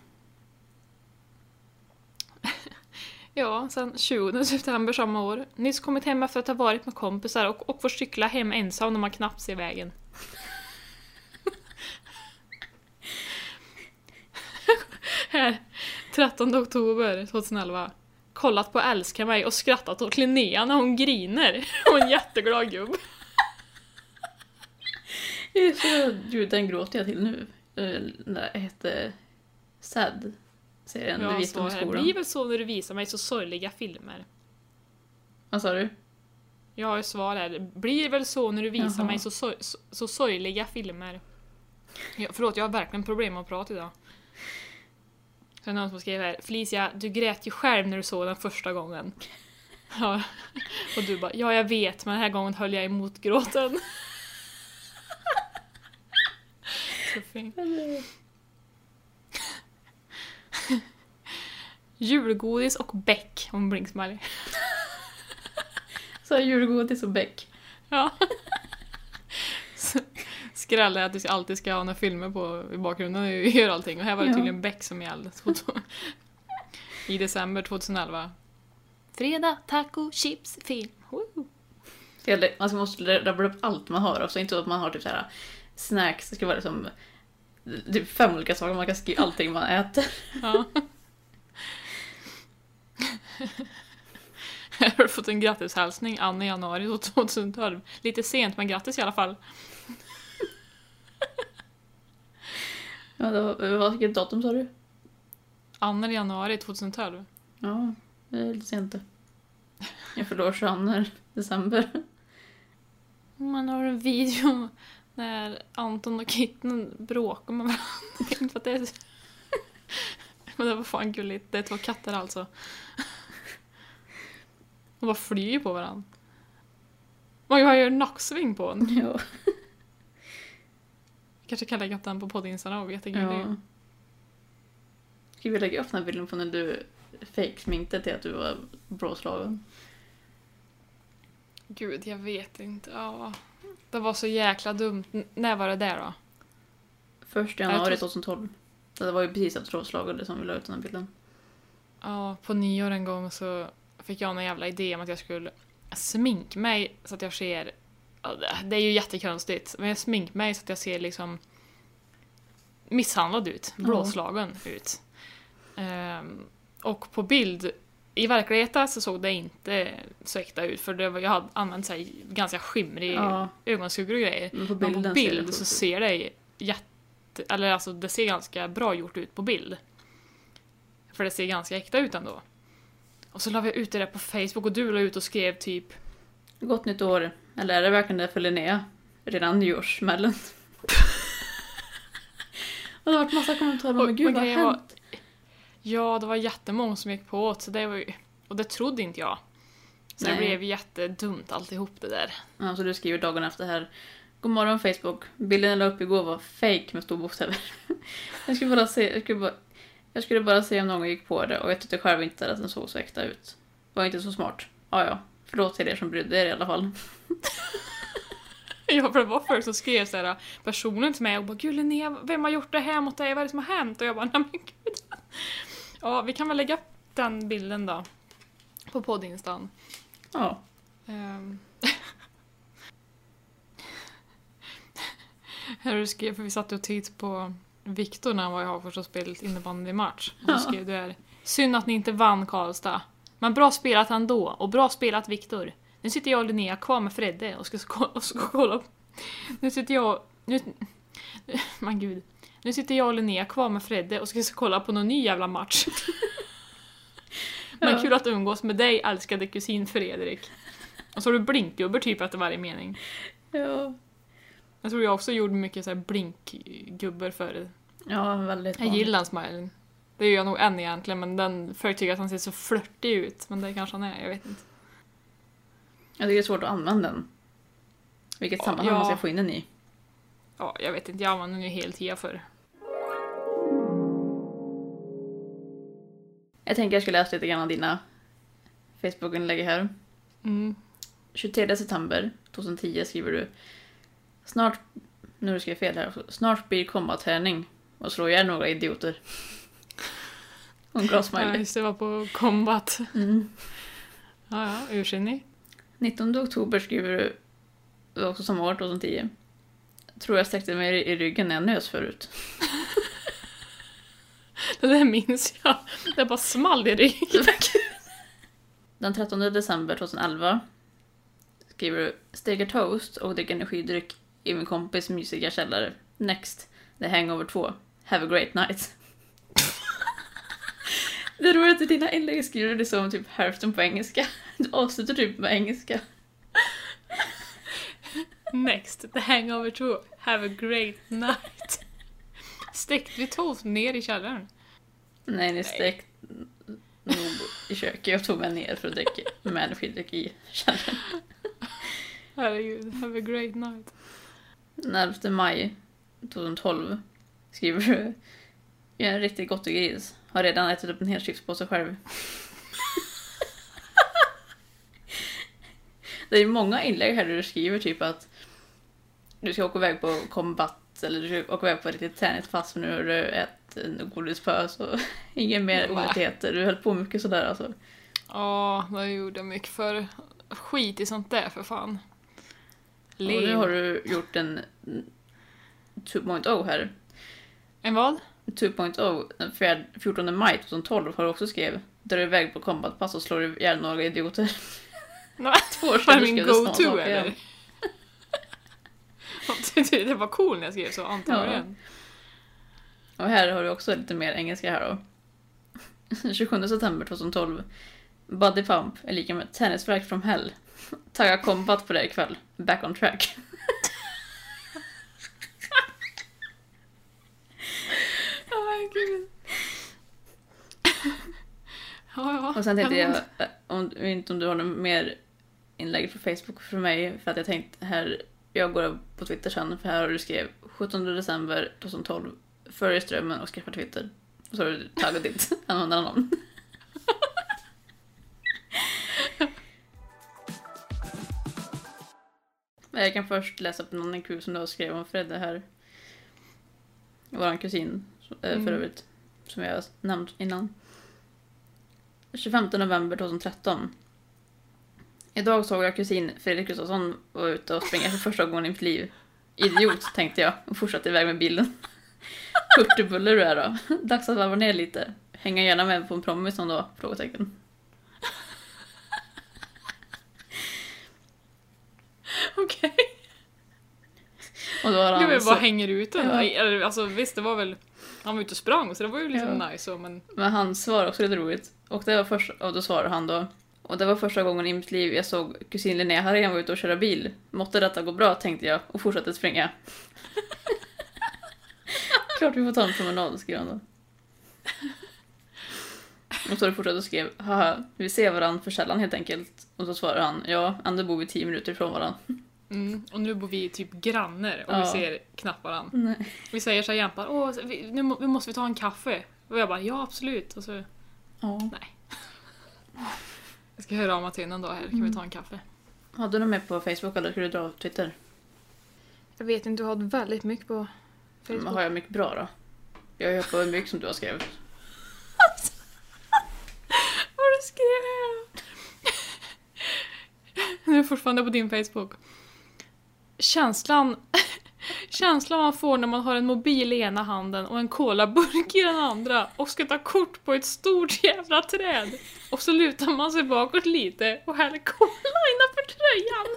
Ja, sen 20 september samma år. Nyss kommit hem efter att ha varit med kompisar och får cykla hem ensam när man knappt ser vägen. Här, 13 oktober 2011. Kollat på Älskar mig och skrattat åt Linnea när hon griner. Och en jätteglad gubb. Den gråter jag till nu. Det heter Sad. Serien Ja, vi visste om skolan. Det blir väl så när du visar mig så sorgliga filmer. Vad sa du? Jag har ju svar här. Det blir väl så när du visar Jaha. mig så sorgliga filmer. Ja, förlåt, jag har verkligen problem med att prata idag. Sen någon som skrev här. Felicia, du grät ju själv när du såg den första gången. Ja. Och du bara, ja jag vet, men den här gången höll jag emot gråten. Så fint. Julgodis och bäck om blinksmiley. Så julgodis och bäck. Ja. Skräll är att du alltid ska ha några filmer på i bakgrunden och gör allting. Och här var det tydligen bäck som gällde. I december 2011. Fredag, taco, chips, film. Man måste rabbla upp allt man har. Och så inte så att man har typ så här snacks. Det ska vara som typ 5 olika saker. Man kan skriva allting man äter. Ja. Jag har fått en grattishälsning, Anna i januari 2012. Lite sent, men grattis i alla fall. Ja, vad vilket datum sa du? Anna i januari 2012. Ja, det är lite sent det. Jag förlorar 22 december. Man har en video när Anton och Kitten bråkar med varandra. Inte för att det är... Men det var fan gulligt. Det är 2 katter alltså. De bara flyger på varandra. Man har ju en nacksving på den. Ja. Kanske kan lägga upp den på poddinsarna och jättegullig. Ja. Ska vi lägga upp den här bilden på när du fake-sminkte till att du var bråslagen? Gud, jag vet inte. Ja. Det var så jäkla dumt. När var det där då? 1 januari 2012. Det var ju precis att bråslagen som vi la ut den här bilden. Ja, på nyår en gång så... För fick jag en jävla idé om att jag skulle sminka mig så att jag ser... Det är ju jättekonstigt, men jag sminkar mig så att jag ser liksom misshandlad ut, blåslagen ut. Och på bild, i verkligheten så såg det inte så äkta ut, för jag hade använt så här ganska skimrig ögonskuggor och grejer. Men på bild så ser det det ser ganska bra gjort ut på bild. För det ser ganska äkta ut ändå. Och så la vi ut det där på Facebook och du la ut och skrev typ Gott nytt år. Eller är det verkligen det för Linnea? Redan nyårssmällen. Och det har varit massa kommentarer om gud vad hänt. Ja, det var jättemånga som gick på åt, så det var ju, och det trodde inte jag. Så det blev jättedumt alltihop det där. Ja, så du skriver dagen efter här. God morgon Facebook. Bilden jag la upp igår var fake med stor bokstäver. Jag skulle bara se om någon gick på det, och jag tyckte själv inte att den såg så äkta ut. Var inte så smart. Ja. Förlåt till er som brydde er i alla fall. Ja, för det var folk som skrev så här, personen till mig och bara, gud Linnea, vem har gjort det här mot dig? Vad är det som har hänt? Och jag bara, nej men gud. Ja, vi kan väl lägga upp den bilden då. På poddinstan. Ja. Här du skrev, för vi satt och tittade på Viktor när han var i Hagfors och spelat innebandymatch. Och så skrev du här, synd att ni inte vann Karlstad. Men bra spelat ändå, och bra spelat Viktor. Nu sitter jag och Linnea kvar med Fredde och ska kolla. Nu sitter jag och Linnea kvar med Fredde och ska kolla på någon ny jävla match. Men kul att umgås med dig, älskade kusin Fredrik. Och så har du blinkgubbar typ efter varje mening. Ja. Jag tror jag också gjorde mycket så här blinkgubbar förr. Ja, väldigt bra. Jag gillar den smilen. Det är jag nog än egentligen, men den folk tycker att han ser så flörtig ut. Men det kanske han är, jag vet inte. Jag tycker det är svårt att använda den. Vilket sammanhang måste jag få in den i? Ja, jag vet inte. Jag använder den ju helt tiden för. Jag tänker jag ska läsa lite grann av dina Facebook-inlägg här. 23 september 2010 skriver du. Snart, nu ska jag fel här också. Snart blir kombatträning och slå ihjäl några idioter. Och en glasmiley. Ja, just det, var på combat. Ja, ursinnig. 19 oktober skriver du, det var också samma år 2010. Tror jag sträckte mig i ryggen när jag nös förut. Det där minns jag. Det bara small i ryggen. Den 13 december 2011 skriver du, stegar toast och dricker energidryck i min kompis mysiga källare. Next, The Hangover 2. Have a great night. Det är roligt att dina inlägg skriver det som typ hälften på engelska. Du avslutar typ med engelska. Next, The Hangover 2. Have a great night. Stäckte vi toast ner i källaren? Nej, ni stäckte nog i köket. Jag tog mig ner för att dricka med energidryck i källaren. Herregud, have a great night. Den 11 maj 2012 skriver du, jag är en riktigt gott och gris. Har redan ätit upp en hel chipspåse själv. Det är många inlägg här där du skriver typ att du ska åka iväg på combat eller du ska åka iväg på ett riktigt träningspass, för nu har du ätit en godispös och ingen mer orättigheter. Du höll på mycket sådär alltså. Ja, det gjorde jag mycket för skit i sånt där för fan. Och nu har du gjort en 2.0 här. En vad? 2.0, den 14 maj 2012 har du också skrivit. Där du är iväg på combatpass och slår ihjäl några idioter. Nej, var min go-to eller? Det var cool när jag skrev så, antagligen. Ja. Och här har du också lite mer engelska här då. 27 september 2012. Body pump är lika med tennisverk from hell. Tagga combat på det ikväll. Back on track. Gud. Ja. Och sen tänkte jag, om du har något mer inlägg på Facebook för mig, för att jag tänkte här, jag går på Twitter sen, för här har du skrev 17 december 2012, följ strömmen och skaffa Twitter. Och så har du taggat ditt användarnamn. Jag kan först läsa upp någon kul som du har skrivit om Fredde här. Våran kusin för övrigt, som jag har nämnt innan. 25 november 2013. Idag såg jag kusin Fredrik Gustafsson var ute och springa för första gången i mitt liv. Idiot, tänkte jag och fortsatte iväg med bilen. Hurtigbuller du är då. Dags att varva ner lite. Hänga gärna med på en promis som då? Frågetecken. Okej. Och då har han Gud, vad hänger ut den? Ja. Eller, alltså visst, det var väl... Han var ute och sprang, så det var ju liksom nice. Så, men han svarade också lite roligt. Och det var och då svarade han då. Och det var första gången i mitt liv jag såg kusin Linnea Harén var ute och köra bil. Måtte detta gå bra, tänkte jag. Och fortsatte springa. Klart vi får ta en promenad, skrev han då. Och så fortsatte och skrev, haha, vi ser varandra för sällan helt enkelt. Och så svarade han, ja, ändå bor vi 10 minuter ifrån varandra. och nu bor vi typ grannar och vi ser knappt varandra. Nej. Vi säger så här jämpar, nu måste vi ta en kaffe. Och jag bara, ja absolut. Och så, nej. Jag ska höra av mig till en dag här, kan vi ta en kaffe? Hade du något med på Facebook eller skulle du dra av Twitter? Jag vet inte, du har väldigt mycket på Facebook. Men har jag mycket bra då? Jag har på mycket som du har skrivit. Vad du skrev här? Nu är fortfarande på din Facebook. Känslan man får när man har en mobil i ena handen och en colaburk i den andra och ska ta kort på ett stort jävla träd. Och så lutar man sig bakåt lite och häller cola innanför tröjan.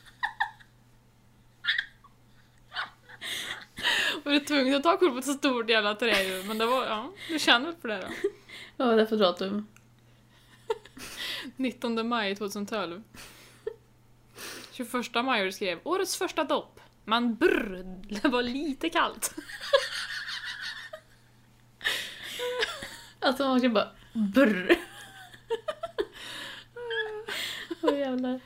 Och du är tvungen att ta kort på ett stort jävla träd. Men det var, du känner väl på det då? Vad var det för datum? 19 maj 2012. 21 maj du skrev årets första dopp. Men det var lite kallt. Alltså man ska bara brr. Åh jävlar.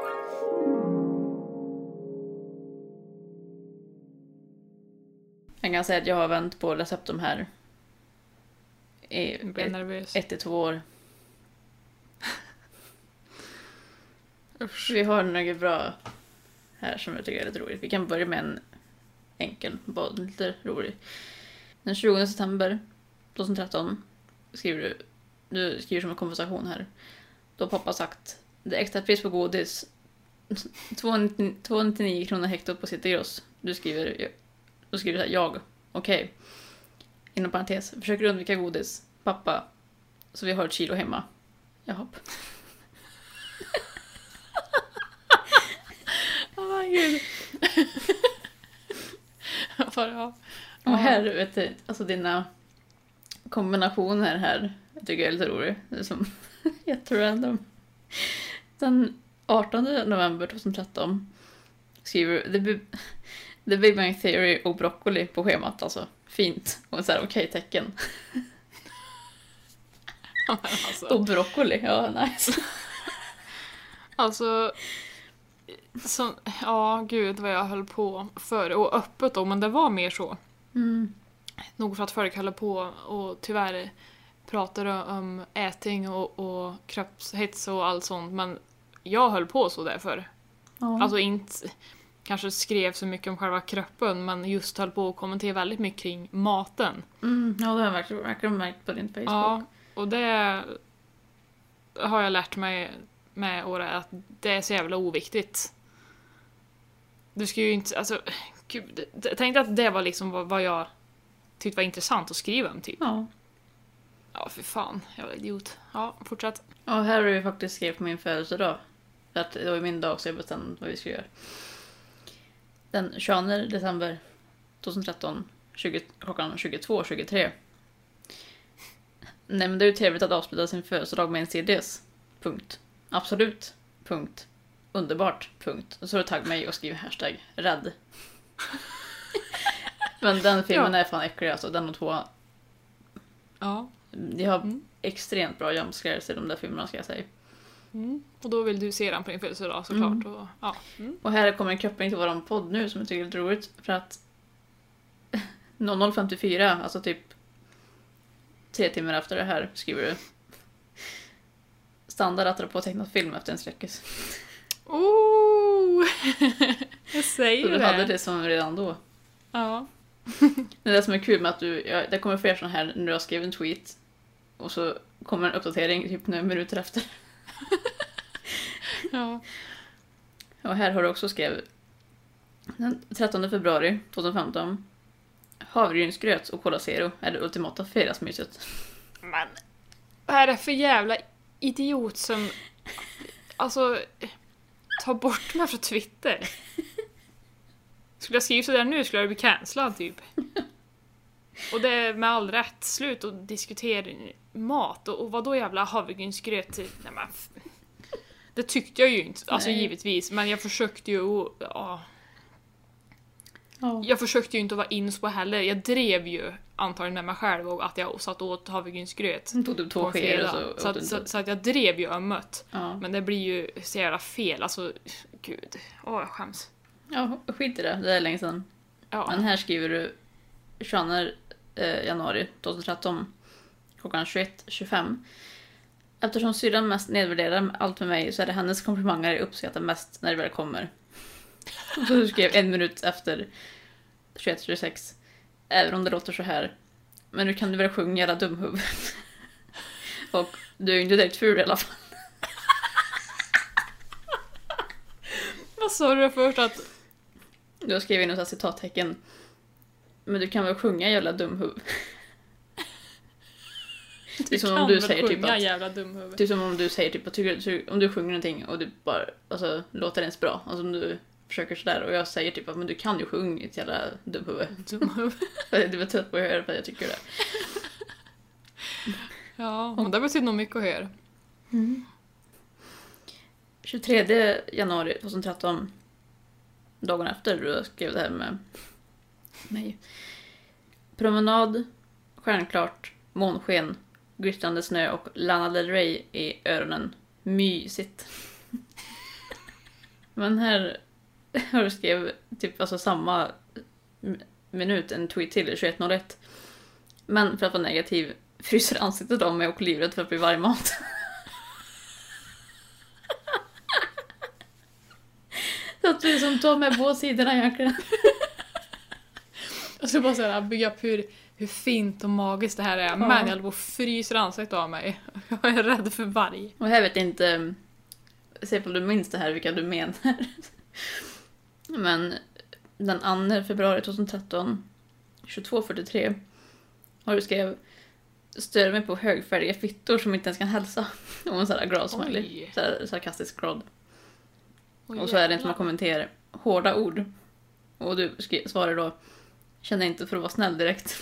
Jag kan säga att jag har vänt på receptum här i 1-2 år. Usch. Vi har något bra här som jag tycker är lite roligt. Vi kan börja med en enkel, bara lite rolig. Den 20 september 2013 skriver du skriver som en konversation här. Då har pappa sagt, det är extra pris på godis. 299 kronor hektar på Citygross. Du skriver så här, jag. Okej. Inom parentes, försöker undvika godis. Pappa. Så vi har ett kilo hemma. Jaha. Åh gud. Ja. Och här, vet du, alltså dina kombinationer här, jag tycker jag är lite rolig. Det är som jätterandom. Den 18 november 2013 skriver The Big Bang Theory och broccoli på schemat, alltså. Fint. Och så här, okej, tecken. Alltså. Och broccoli, ja, nice. Alltså, gud vad jag höll på för och öppet då, men det var mer så. Nog för att folk höll på och tyvärr pratade om äting och kroppshets och allt sånt, men jag höll på så därför. Alltså inte kanske skrev så mycket om själva kroppen, men just höll på att kommentera väldigt mycket kring maten. Ja, det har jag verkligen märkt på din Facebook. Ja, och det har jag lärt mig med året att det är så jävla oviktigt. Du ska ju inte, alltså, gud, jag tänkte att det var liksom vad jag tyckte var intressant att skriva om, typ. Ja, för fan, jag var idiot. Ja, fortsätt. Och här har vi faktiskt skrivit på min födelsedag. För att det var min dag så jag bestämde vad vi skulle göra. Den 22 december 2013, klockan 22:23. Nämnde det ju trevligt att avsluta sin födelsedag med en CDs. Punkt. Absolut. Punkt. Underbart. Punkt. Och så har du taggat mig och skrivit hashtag rädd. Men den filmen är fan äcklig, alltså. Den och 2. Ja. De har extremt bra jumpscares i de där filmerna, ska jag säga. Och då vill du se den på din födelsedag, såklart. Och, ja. Och här kommer en koppling till våran podd nu som jag tycker är lite roligt. För att 00:54, alltså typ 3 timmar efter det här, skriver du standard att dra på tecknat film efter en skräckis. Jag säger så det. du hade det som redan då. Ja. Det är det som är kul med att det kommer fler såna här när du har skrivit en tweet och så kommer en uppdatering typ några minuter efter. Ja. Och här har du också skrivit den 13 februari 2015. Havregrynsgröt och Cola Zero är det ultimata fredagsmyset. Men vad är det för jävla idiot som... Alltså... Ta bort mig från Twitter. Skulle jag skriva sådär nu skulle jag bli cancellad typ. Och det är med all rätt slut att diskutera mat och vad då jävla havregrynsgröt. Nej, men det tyckte jag ju inte, alltså givetvis, men jag försökte ju jag försökte ju inte att vara inspo heller. Jag drev ju antagligen med mig själv och att jag satt åt havregrynsgröt. Tog du 2 skedar så att jag drev ju ömmet. Ja. Men det blir ju så jävla fel, alltså gud. Jag skäms. Ja, skit i det. Det är länge sedan. Ja. Men här skriver du 22 januari 2013 klockan 21:25. Eftersom syrran mest nedvärderar allt med mig så är det hennes komplimanger jag uppskattar mest när det väl kommer. Och så du skrev 1 minut efter 21:26. Även om det låter så här. Men nu kan du väl sjunga jävla dumhuvud. Och du är ju inte direkt ful i alla fall. Vad sa du först att... Du har skrivit in något citattecken. Men du kan väl sjunga jävla dumhuvud. Det är som om du säger typ att... jävla dumhuvud. Det är som om du säger typ att om du sjunger någonting och du bara alltså, låter det ens bra. Alltså om du försöker sådär och jag säger typ att men du kan ju sjunga ett jävla dumhuvud. Det var trött på att höra för jag tycker det. Ja, men det betyder nog mycket att höra. 23 januari 2013. Dagen efter du skrev det här med mig. Promenad, stjärnklart, månsken, glittrande snö och Lana Del Rey i öronen. Mysigt. Men här har du skrev typ alltså samma minut en tweet till 21:01. Men för att vara negativ fryser ansiktet av mig och livrädd för att bli varmmat. Så att du som tar med båda sidorna egentligen. Jag ska bara säga bygga upp hur fint och magiskt det här är. Men jag håller på att fryser ansiktet av mig. Jag är rädd för varg. Och jag vet inte, se på du minns det här vilka du menar. Men den 2 februari 2013 22:43 har du skrev stör mig på högfärdiga fittor som inte ens kan hälsa. Och en sån här glad smiley. Så här sarkastisk glad. Och så är det inte som att kommentera hårda ord. Och du svarar då känner inte för att vara snäll direkt.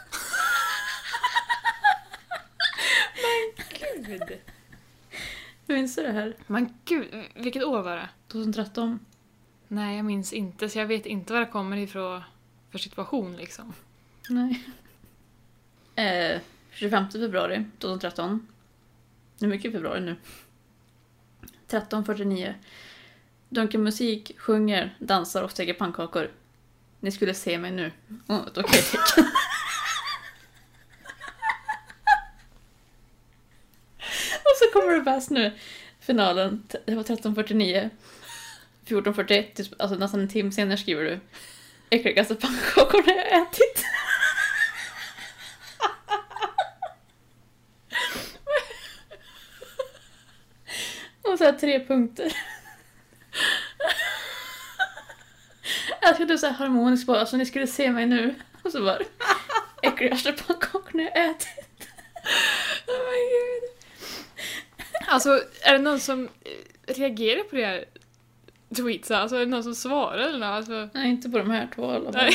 Men gud. Hur minns du det här? Men gud, vilket år var det? 2013. Nej, jag minns inte. Så jag vet inte vad det kommer ifrån för situation liksom. Nej. 25 februari 2013. Det är mycket februari nu. 13:49. Dunkar musik, sjunger, dansar och steker pannkakor. Ni skulle se mig nu. Okej. Och så kommer det bäst nu. Finalen, det var 13:49. 14:41, alltså nästan en timme senare skriver du. Äckligaste pannkakorna jag ätit. Och så här 3 punkter. Jag ska du säga harmoniskt bara, alltså ni skulle se mig nu. Och så bara, äckligaste pannkakorna jag ätit. Oh my god. Alltså, är det någon som reagerar på det här tweets? Alltså, är det någon som svarar eller något? Alltså... Nej, inte på de här 2 i alla fall.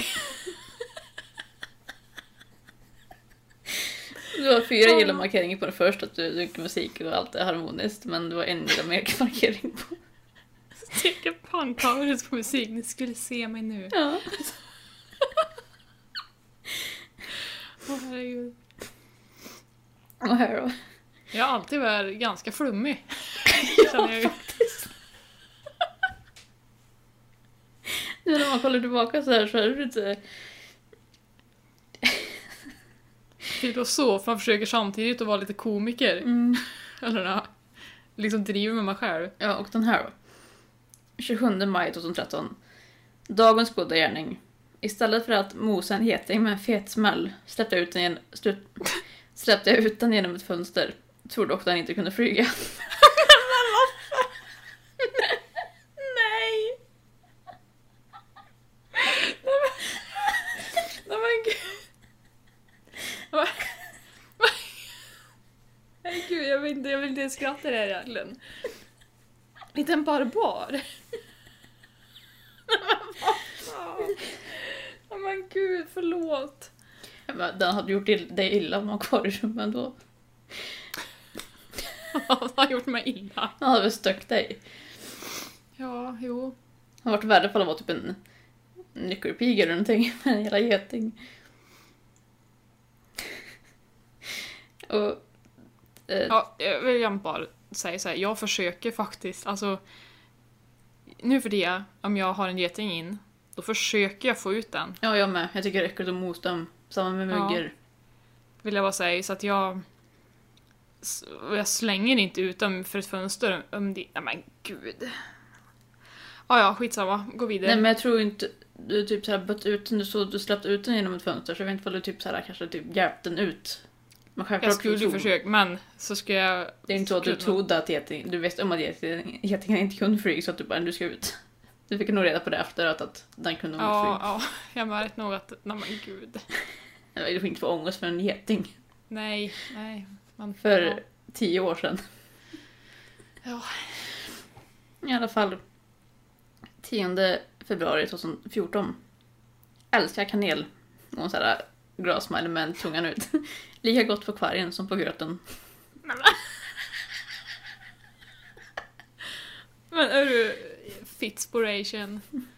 Du har 4 gilla-markeringar på det första, att du dricker musik och allt är harmoniskt. Men du har 1 gilla-markering på. Steka pannkakor på musik, ni skulle se mig nu. Ja. Herregud. Och här då. Jag har alltid varit ganska flummig. Ja, jag faktiskt. Nu när man kollar tillbaka så här så är det lite... Typ och så, för man försöker samtidigt att vara lite komiker. Eller ja, liksom driver med mig själv. Ja, och den här då. 27 maj 2013. Dagens goda gärning. Istället för att mosa en geting med en fet smäll släppte jag ut den genom ett fönster. trodde också att han inte kunde flyga. Nej! Nej men gud. Nej gud, jag vill inte skratta det här egentligen. Inte en barbar. Oh men gud, förlåt. Den hade gjort dig illa om man var kvar i rummet då. Han har gjort mig illa. Han hade väl stökt dig. Ja, jo. Det hade varit värre för att vara typ en nyckelpiga eller någonting. Med en hela geting. Och... Ja, jag vill bara säga så här. Jag försöker faktiskt, alltså... Nu för det, om jag har en geting in, då försöker jag få ut den. Ja, jag med. Jag tycker det är äckligt att mota dem. Samma med myggor. Ja. Vill jag bara säga, så att jag slänger inte ut dem för ett fönster om det... Nej men gud. Ja, skitsamma. Gå vidare. Nej, men jag tror inte du typ såhär bött ut den, du släppte ut den genom ett fönster, så jag vet inte vad du typ såhär kanske typ hjälpt den ut. Men jag skulle ju försöka, men så ska jag... Det är inte så att du trodde att du visste om att getingen inte kunde flyga, så att du ska ut. Du fick nog reda på det efter att den kunde flyga. Ja, jag märkte nog att... Nej men gud. Du får inte få ångest för en geting. Nej. För 10 år sedan. Ja. I alla fall 10 februari 2014. Älskar kanel. Och så här glad smile med tungan ut. Lika gott på kvargen som på gröten. Men är du Fitspiration?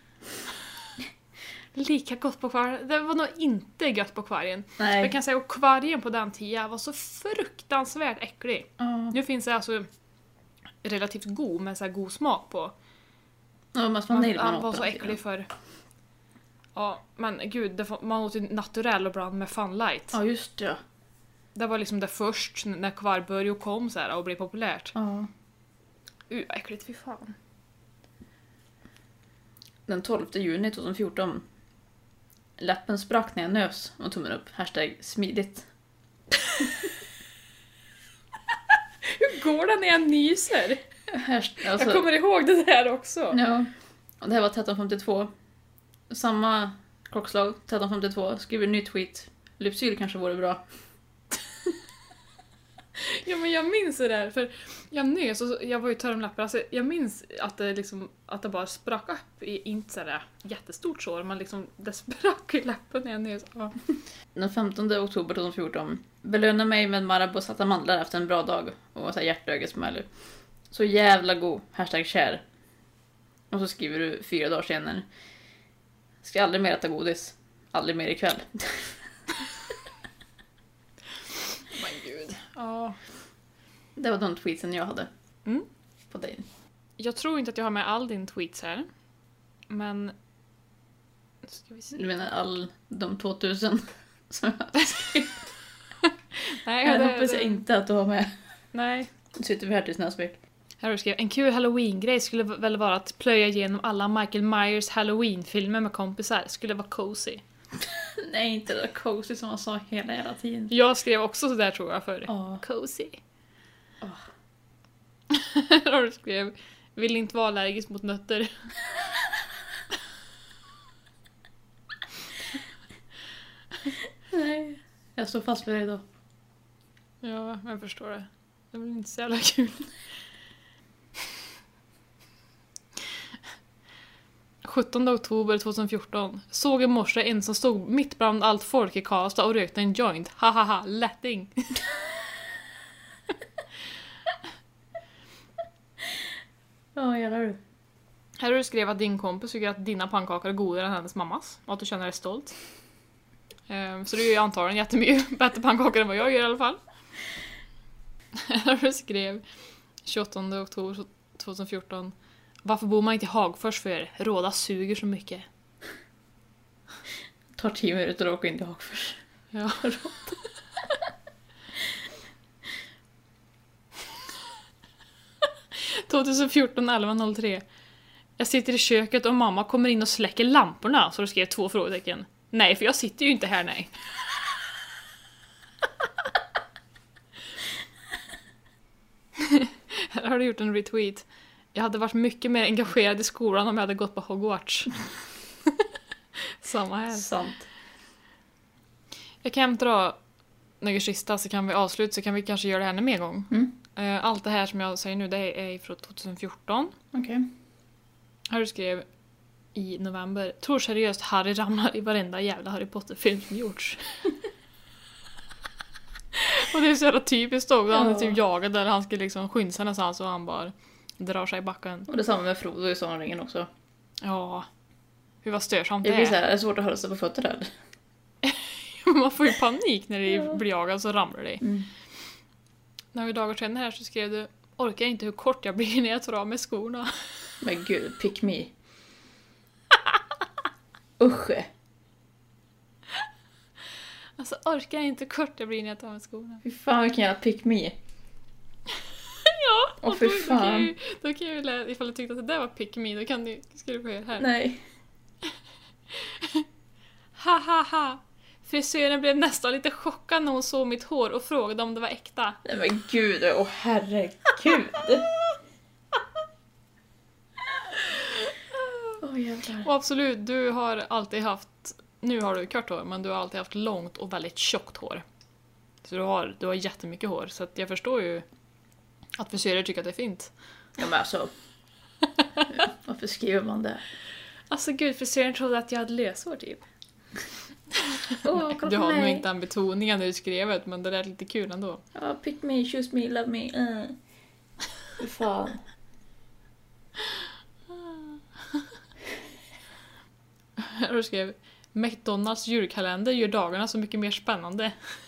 Lika gott på kvargen. Det var nog inte gött på kvargen. Nej. Jag kan säga att kvargen på den tiden var så fruktansvärt äcklig. Nu finns det alltså relativt god, med så här god smak på. Ja, man var så äcklig för... Ja, men gud, man åt ju naturell och bland med Funlight. Ja, just det. Det var liksom det först när kvargbörjor kom så här och blev populärt. Ja. Äckligt, fy fan. Den 12 juni 2014. Läppen sprack när jag nös och tummen upp. #smidigt. Hur går det när jag nyser? Alltså, jag kommer ihåg det där också. Ja. Och det här var 13:52. Samma klockslag, 13:52. Skriver en ny tweet. Lypsyl kanske vore bra. Ja, men jag minns det där, för jag nös och jag var ju törmlappar. Alltså, jag minns att det bara sprack upp i inte sådär jättestort sår, men liksom det sprack i läppen när jag nös. Ja. Den 15 oktober 2014. Belöna mig med Marabou salta mandlar efter en bra dag. Och så här hjärtögelsmiley. Så jävla god. #kär. Och så skriver du 4 dagar senare. Ska aldrig mer äta godis. Aldrig mer ikväll. Men gud. Ja. Det var de tweetsen jag hade. På dig. Jag tror inte att jag har med all din tweets här. Men... Ska vi se. Du menar de 2000 som jag skrev? Nej, jag hoppas jag inte att du har med. Nej. Nu sitter vi här tills nästa vecka. Här har du skrivit, en kul Halloween-grej skulle väl vara att plöja igenom alla Michael Myers Halloween-filmer med kompisar. Skulle vara cozy. Nej, inte det cozy som man sa hela tiden. Jag skrev också så där tror jag för. Cozy. Här har du skrev, vill inte vara allergisk mot nötter. Nej, jag står fast vid det idag. Ja, jag förstår det. Det blir inte så jävla kul. 17 oktober 2014. Såg i morse en som stod mitt bland allt folk i Karlstad och rökte en joint. Hahaha, lätting. Ja, gör du. Här har du skrivit att din kompis tycker att dina pannkakor är godare än hennes mammas. Och att du känner dig stolt. Så du gör ju antagligen jättemycket bättre pannkakor än vad jag gör i alla fall. Här har du skrev 28 oktober 2014. Varför bor man inte i Hagfors för? Råda suger så mycket. Tar 10 minuter att åka in till Hagfors. Ja, Råda. — 2014 11:03. Jag sitter i köket och mamma kommer in och släcker lamporna. Så du skrev 2 frågetecken. Nej, för jag sitter ju inte här, nej. Här har du gjort en retweet. Jag hade varit mycket mer engagerad i skolan om jag hade gått på Hogwarts. Samma här. Sant. Jag kan dra några sista så kan vi avsluta så kan vi kanske göra det ännu mer gång. Allt det här som jag säger nu det är från 2014. Okej. Här du skrev i november. Tror seriöst Harry ramlar i varenda jävla Harry Potter-film som gjorts. Och det är så jävla typiskt då. Han är typ jagad där han ska liksom skynda sig någonstans och han bara drar sig i backen. Och det är samma med Frodo i Sagan om ringen också. Ja. Hur var störsamt Det det blir så här, det är svårt att hålla sig på fötter där. Man får ju panik när det blir jagad så ramlar det. Några dagar sedan här så skrev du orkar inte hur kort jag blir när jag tar av mig skorna. Men gud, pick me. Usch. Alltså orkar inte hur kort jag blir när jag tar av mig skorna. Fy fan vilken jävla pick me. Ja, och fy fan. Då kan jag ju läsa, ifall du tyckte att det där var pick me, då kan du skriva här. Nej. Ha ha ha. Frisören blev nästan lite chockad när hon såg mitt hår och frågade om det var äkta. Nej men gud, åh herregud. Jävlar. Och absolut, du har alltid haft, nu har du kort hår, men du har alltid haft långt och väldigt tjockt hår. Så du har jättemycket hår, så att jag förstår ju att frisörer tycker att det är fint. Ja men alltså, varför skriver man det? Alltså gud, frisören trodde att jag hade löshår typ. Oh, du har nog inte den betoningen när du skrev det, men det är lite kul ändå. Ja, pick me, choose me, love me. Fy fan. Du skrev McDonalds julkalender gör dagarna så mycket mer spännande.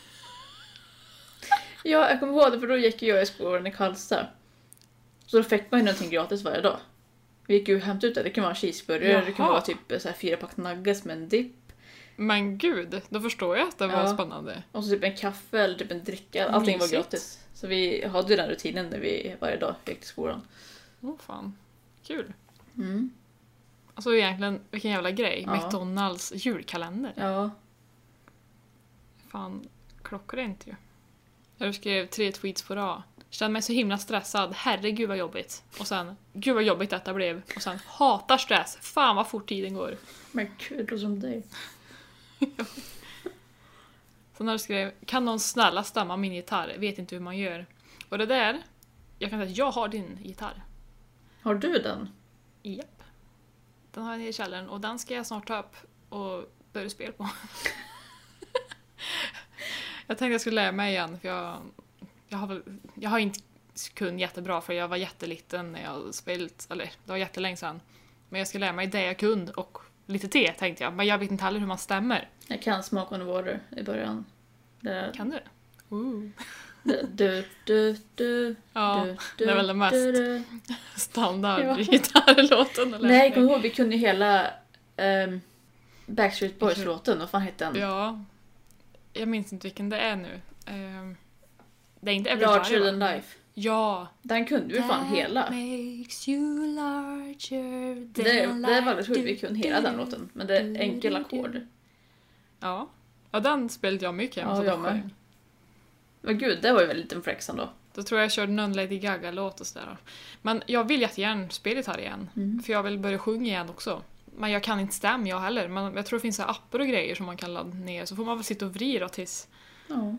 Ja, jag kommer ihåg det för då gick jag i skolan i Karlstad. Så då fick man ju någonting gratis varje dag. Vi gick ju hämta ut det kan vara cheeseburgare, det kan vara typ så här 4 pack nuggets med en dipp. Men gud, då förstår jag att det var spännande. Och så typ en kaffe eller typ en dricka, allting var gratis. Så vi hade ju den rutinen när vi varje dag gick till skolan. Fan, kul. Alltså egentligen, vilken jävla grej. Ja. McDonalds julkalender. Ja. Fan, klockrent ju. Jag skrev 3 tweets på rad. Känner mig så himla stressad. Herregud vad jobbigt. Och sen, gud vad jobbigt detta blev. Och sen, hatar stress. Fan vad fort tiden går. Men gud, och som dig. Sen har du skrev, kan någon snälla stämma min gitarr? Vet inte hur man gör. Och det där, jag kan säga att jag har din gitarr. Har du den? Japp. Den har jag nere i källaren och den ska jag snart ta upp och börja spela på. Jag tänkte jag skulle lära mig igen för jag har inte kunnat jättebra för jag var jätteliten när jag spelat, eller det var jättelänge sedan. Men jag ska lära mig det jag kunde och lite till tänkte jag, men jag vet inte heller hur man stämmer. Jag kan Smoke on the Water i början. Det... Kan du? Ja, det är väl det mest standard gitarrlåten. Nej, jag kommer ihåg, vi kunde hela Backstreet Boys-låten, vad fan hette den? Ja, jag minns inte vilken det är nu. Det är inte Larger than life. Ja. Den kunde vi fan hela. Makes you larger than det var väldigt sjukt, vi kunde hela den låten. Men det är enkel ackord. Ja, den spelade jag mycket. Ja, jag med. Men gud, det var ju väldigt en flex ändå. Då tror jag körde någon Lady Gaga-låt och sådär. Men jag vill jättegärna spela gitarr igen. För jag vill börja sjunga igen också. Men jag kan inte stämma jag heller. Men jag tror det finns så här appar och grejer som man kan ladda ner. Så får man väl sitta och vrida tills... Ja.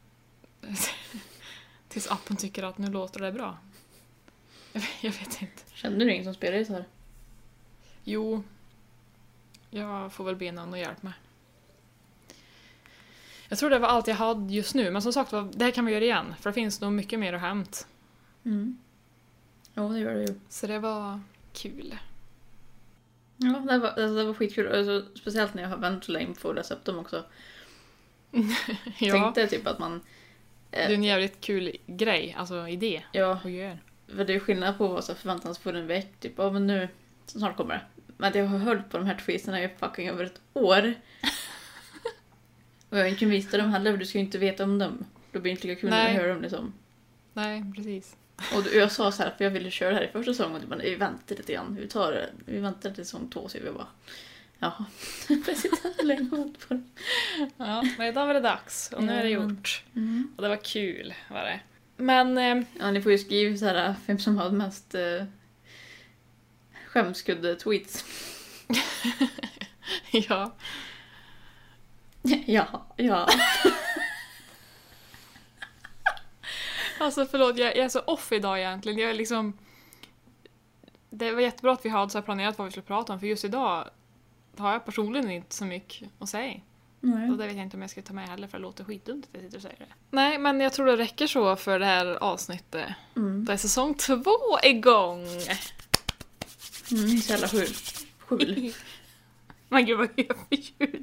Tills appen tycker att nu låter det bra. Jag vet inte. Kände du ingen som spelar gitarr? Jo. Jag får väl be någon och hjälp mig. Jag tror det var allt jag hade just nu. Men som sagt, det här kan vi göra igen. För det finns nog mycket mer att hämta. Ja, det gör det ju. Så det var kul. Ja, det var skitkul. Alltså, speciellt när jag har vänt så länge på att läsa upp dem också. Ja. Tänkte typ att man... Det är en jävligt kul grej, alltså idé. Ja, att göra. För det är skillnad på att vara så förväntansfull en veck. Typ, men nu, snart kommer det. Men jag har hört på de här tweetsen i fucking över ett år. Och jag har inte visat dem heller, för du ska ju inte veta om dem. Då blir det inte lika kul när du hör dem liksom. Nej, precis. Och jag sa så här, för jag ville köra det här i första säsongen. Och vi väntar lite grann, vi väntar till säsong 2 så vi bara... Jaha, jag sitter så länge på det. Ja, men idag var det dags och nu är det gjort. Och det var kul, var det. Men... Ja, ni får ju skriva så här vem som har mest skämskudde-tweets. Ja. Ja. Alltså förlåt, jag är så off idag egentligen. Jag är liksom... Det var jättebra att vi hade så här planerat vad vi skulle prata om, för just idag har jag personligen inte så mycket att säga. Nej. Och det vet jag inte om jag ska ta med heller, för det låter skitdumt att jag sitter och säger det. Nej, men jag tror det räcker så för det här avsnittet. Då är säsong 2 igång! Så jävla skjul. Men gud, vad gör jag för ljud?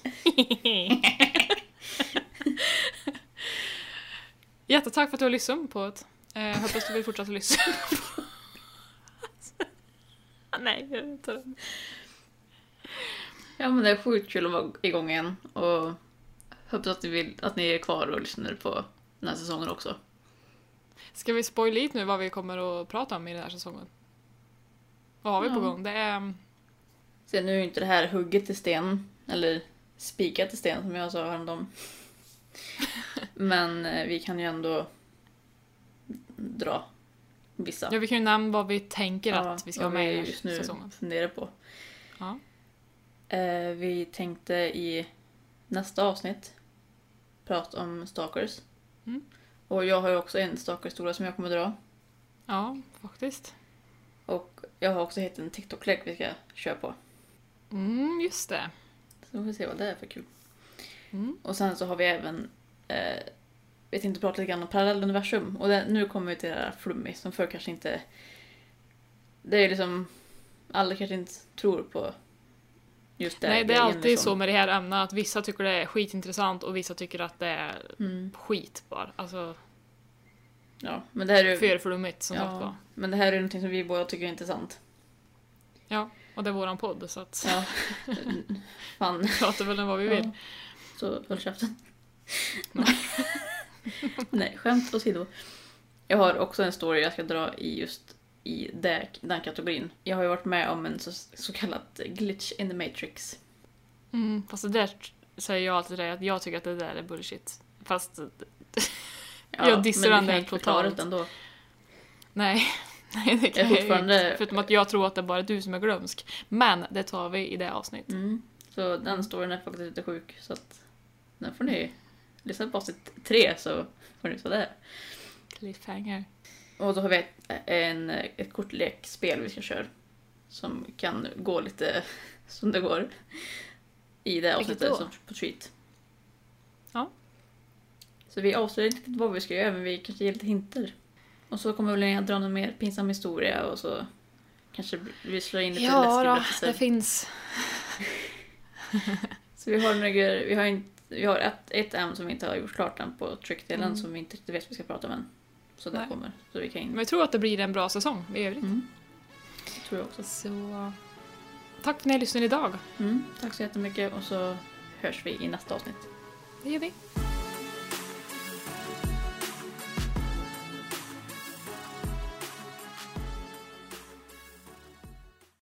Jättetack för att du har lyssnat på det. Hoppas du vill fortsätta lyssna på. Nej, jag vet inte. Ja, men det är sjukt kul att vara igång igen. Och hoppas att ni är kvar och lyssnar på den här säsongen också. Ska vi spoila lite nu vad vi kommer att prata om i den här säsongen? Vad har vi på gång? Det är... Så nu är inte det här hugget i sten, eller spikat i sten som jag sa häromdagen. Men vi kan ju ändå dra vissa. Ja, vi kan ju nämna vad vi tänker att vi ska ha med i just nu säsongen. Fundera på. Ja. Vi tänkte i nästa avsnitt prata om stalkers. Och jag har ju också en stalker-historia som jag kommer dra. Ja, faktiskt. Och jag har också hittat en TikTok-lek vi ska köra på. Just det. Så får vi se vad det är för kul. Och sen så har vi även vi tänkte prata lite grann om parallelluniversum. Och nu kommer vi till det här flummy som för kanske inte... Det är liksom... Alla kanske inte tror på just det. Nej, det är alltid så med det här ämnet att vissa tycker det är skitintressant och vissa tycker att det är skit bara. Alltså... Ja, men det här är för flummigt som sagt var. Men det här är någonting som vi båda tycker är intressant. Ja, och det är våran podd så att... Ja. Fan. Vi pratar väl om vad vi vill. Så håll käften. Nej, skämt åsido. Jag har också en story jag ska dra i den kategorin. Jag har ju varit med om en så kallad glitch in the matrix. Fast det där säger jag alltid det att jag tycker att det där är bullshit. Fast jag dissar den där totalt ändå. Nej, det kan jag inte. Förutom att jag tror att det bara är du som är glömsk. Men det tar vi i det avsnitt. Så den storyn är faktiskt lite sjuk. Så att den får ni lyssna på avsnitt 3 så får ni så där. Cliffhanger. Och då har vi ett kortlekspel vi ska köra. Som kan gå lite som det går. I det avsnittet som på treat. Ja. Så vi avslöjar inte vad vi ska göra, men vi kanske ger lite hinter. Och så kommer vi väl dra någon mer pinsam historia och så kanske vi slår in lite läskiga berättelser. Ja, det finns. Så vi har ett ämne som vi inte har gjort klart än på tryckdelen som vi inte vet vad vi ska prata om än. Så där kommer. Så vi kan Men jag tror att det blir en bra säsong i övrigt. Det tror jag också. Så tack för att ni lyssnade idag. Tack så jättemycket och så hörs vi i nästa avsnitt. Det gör vi.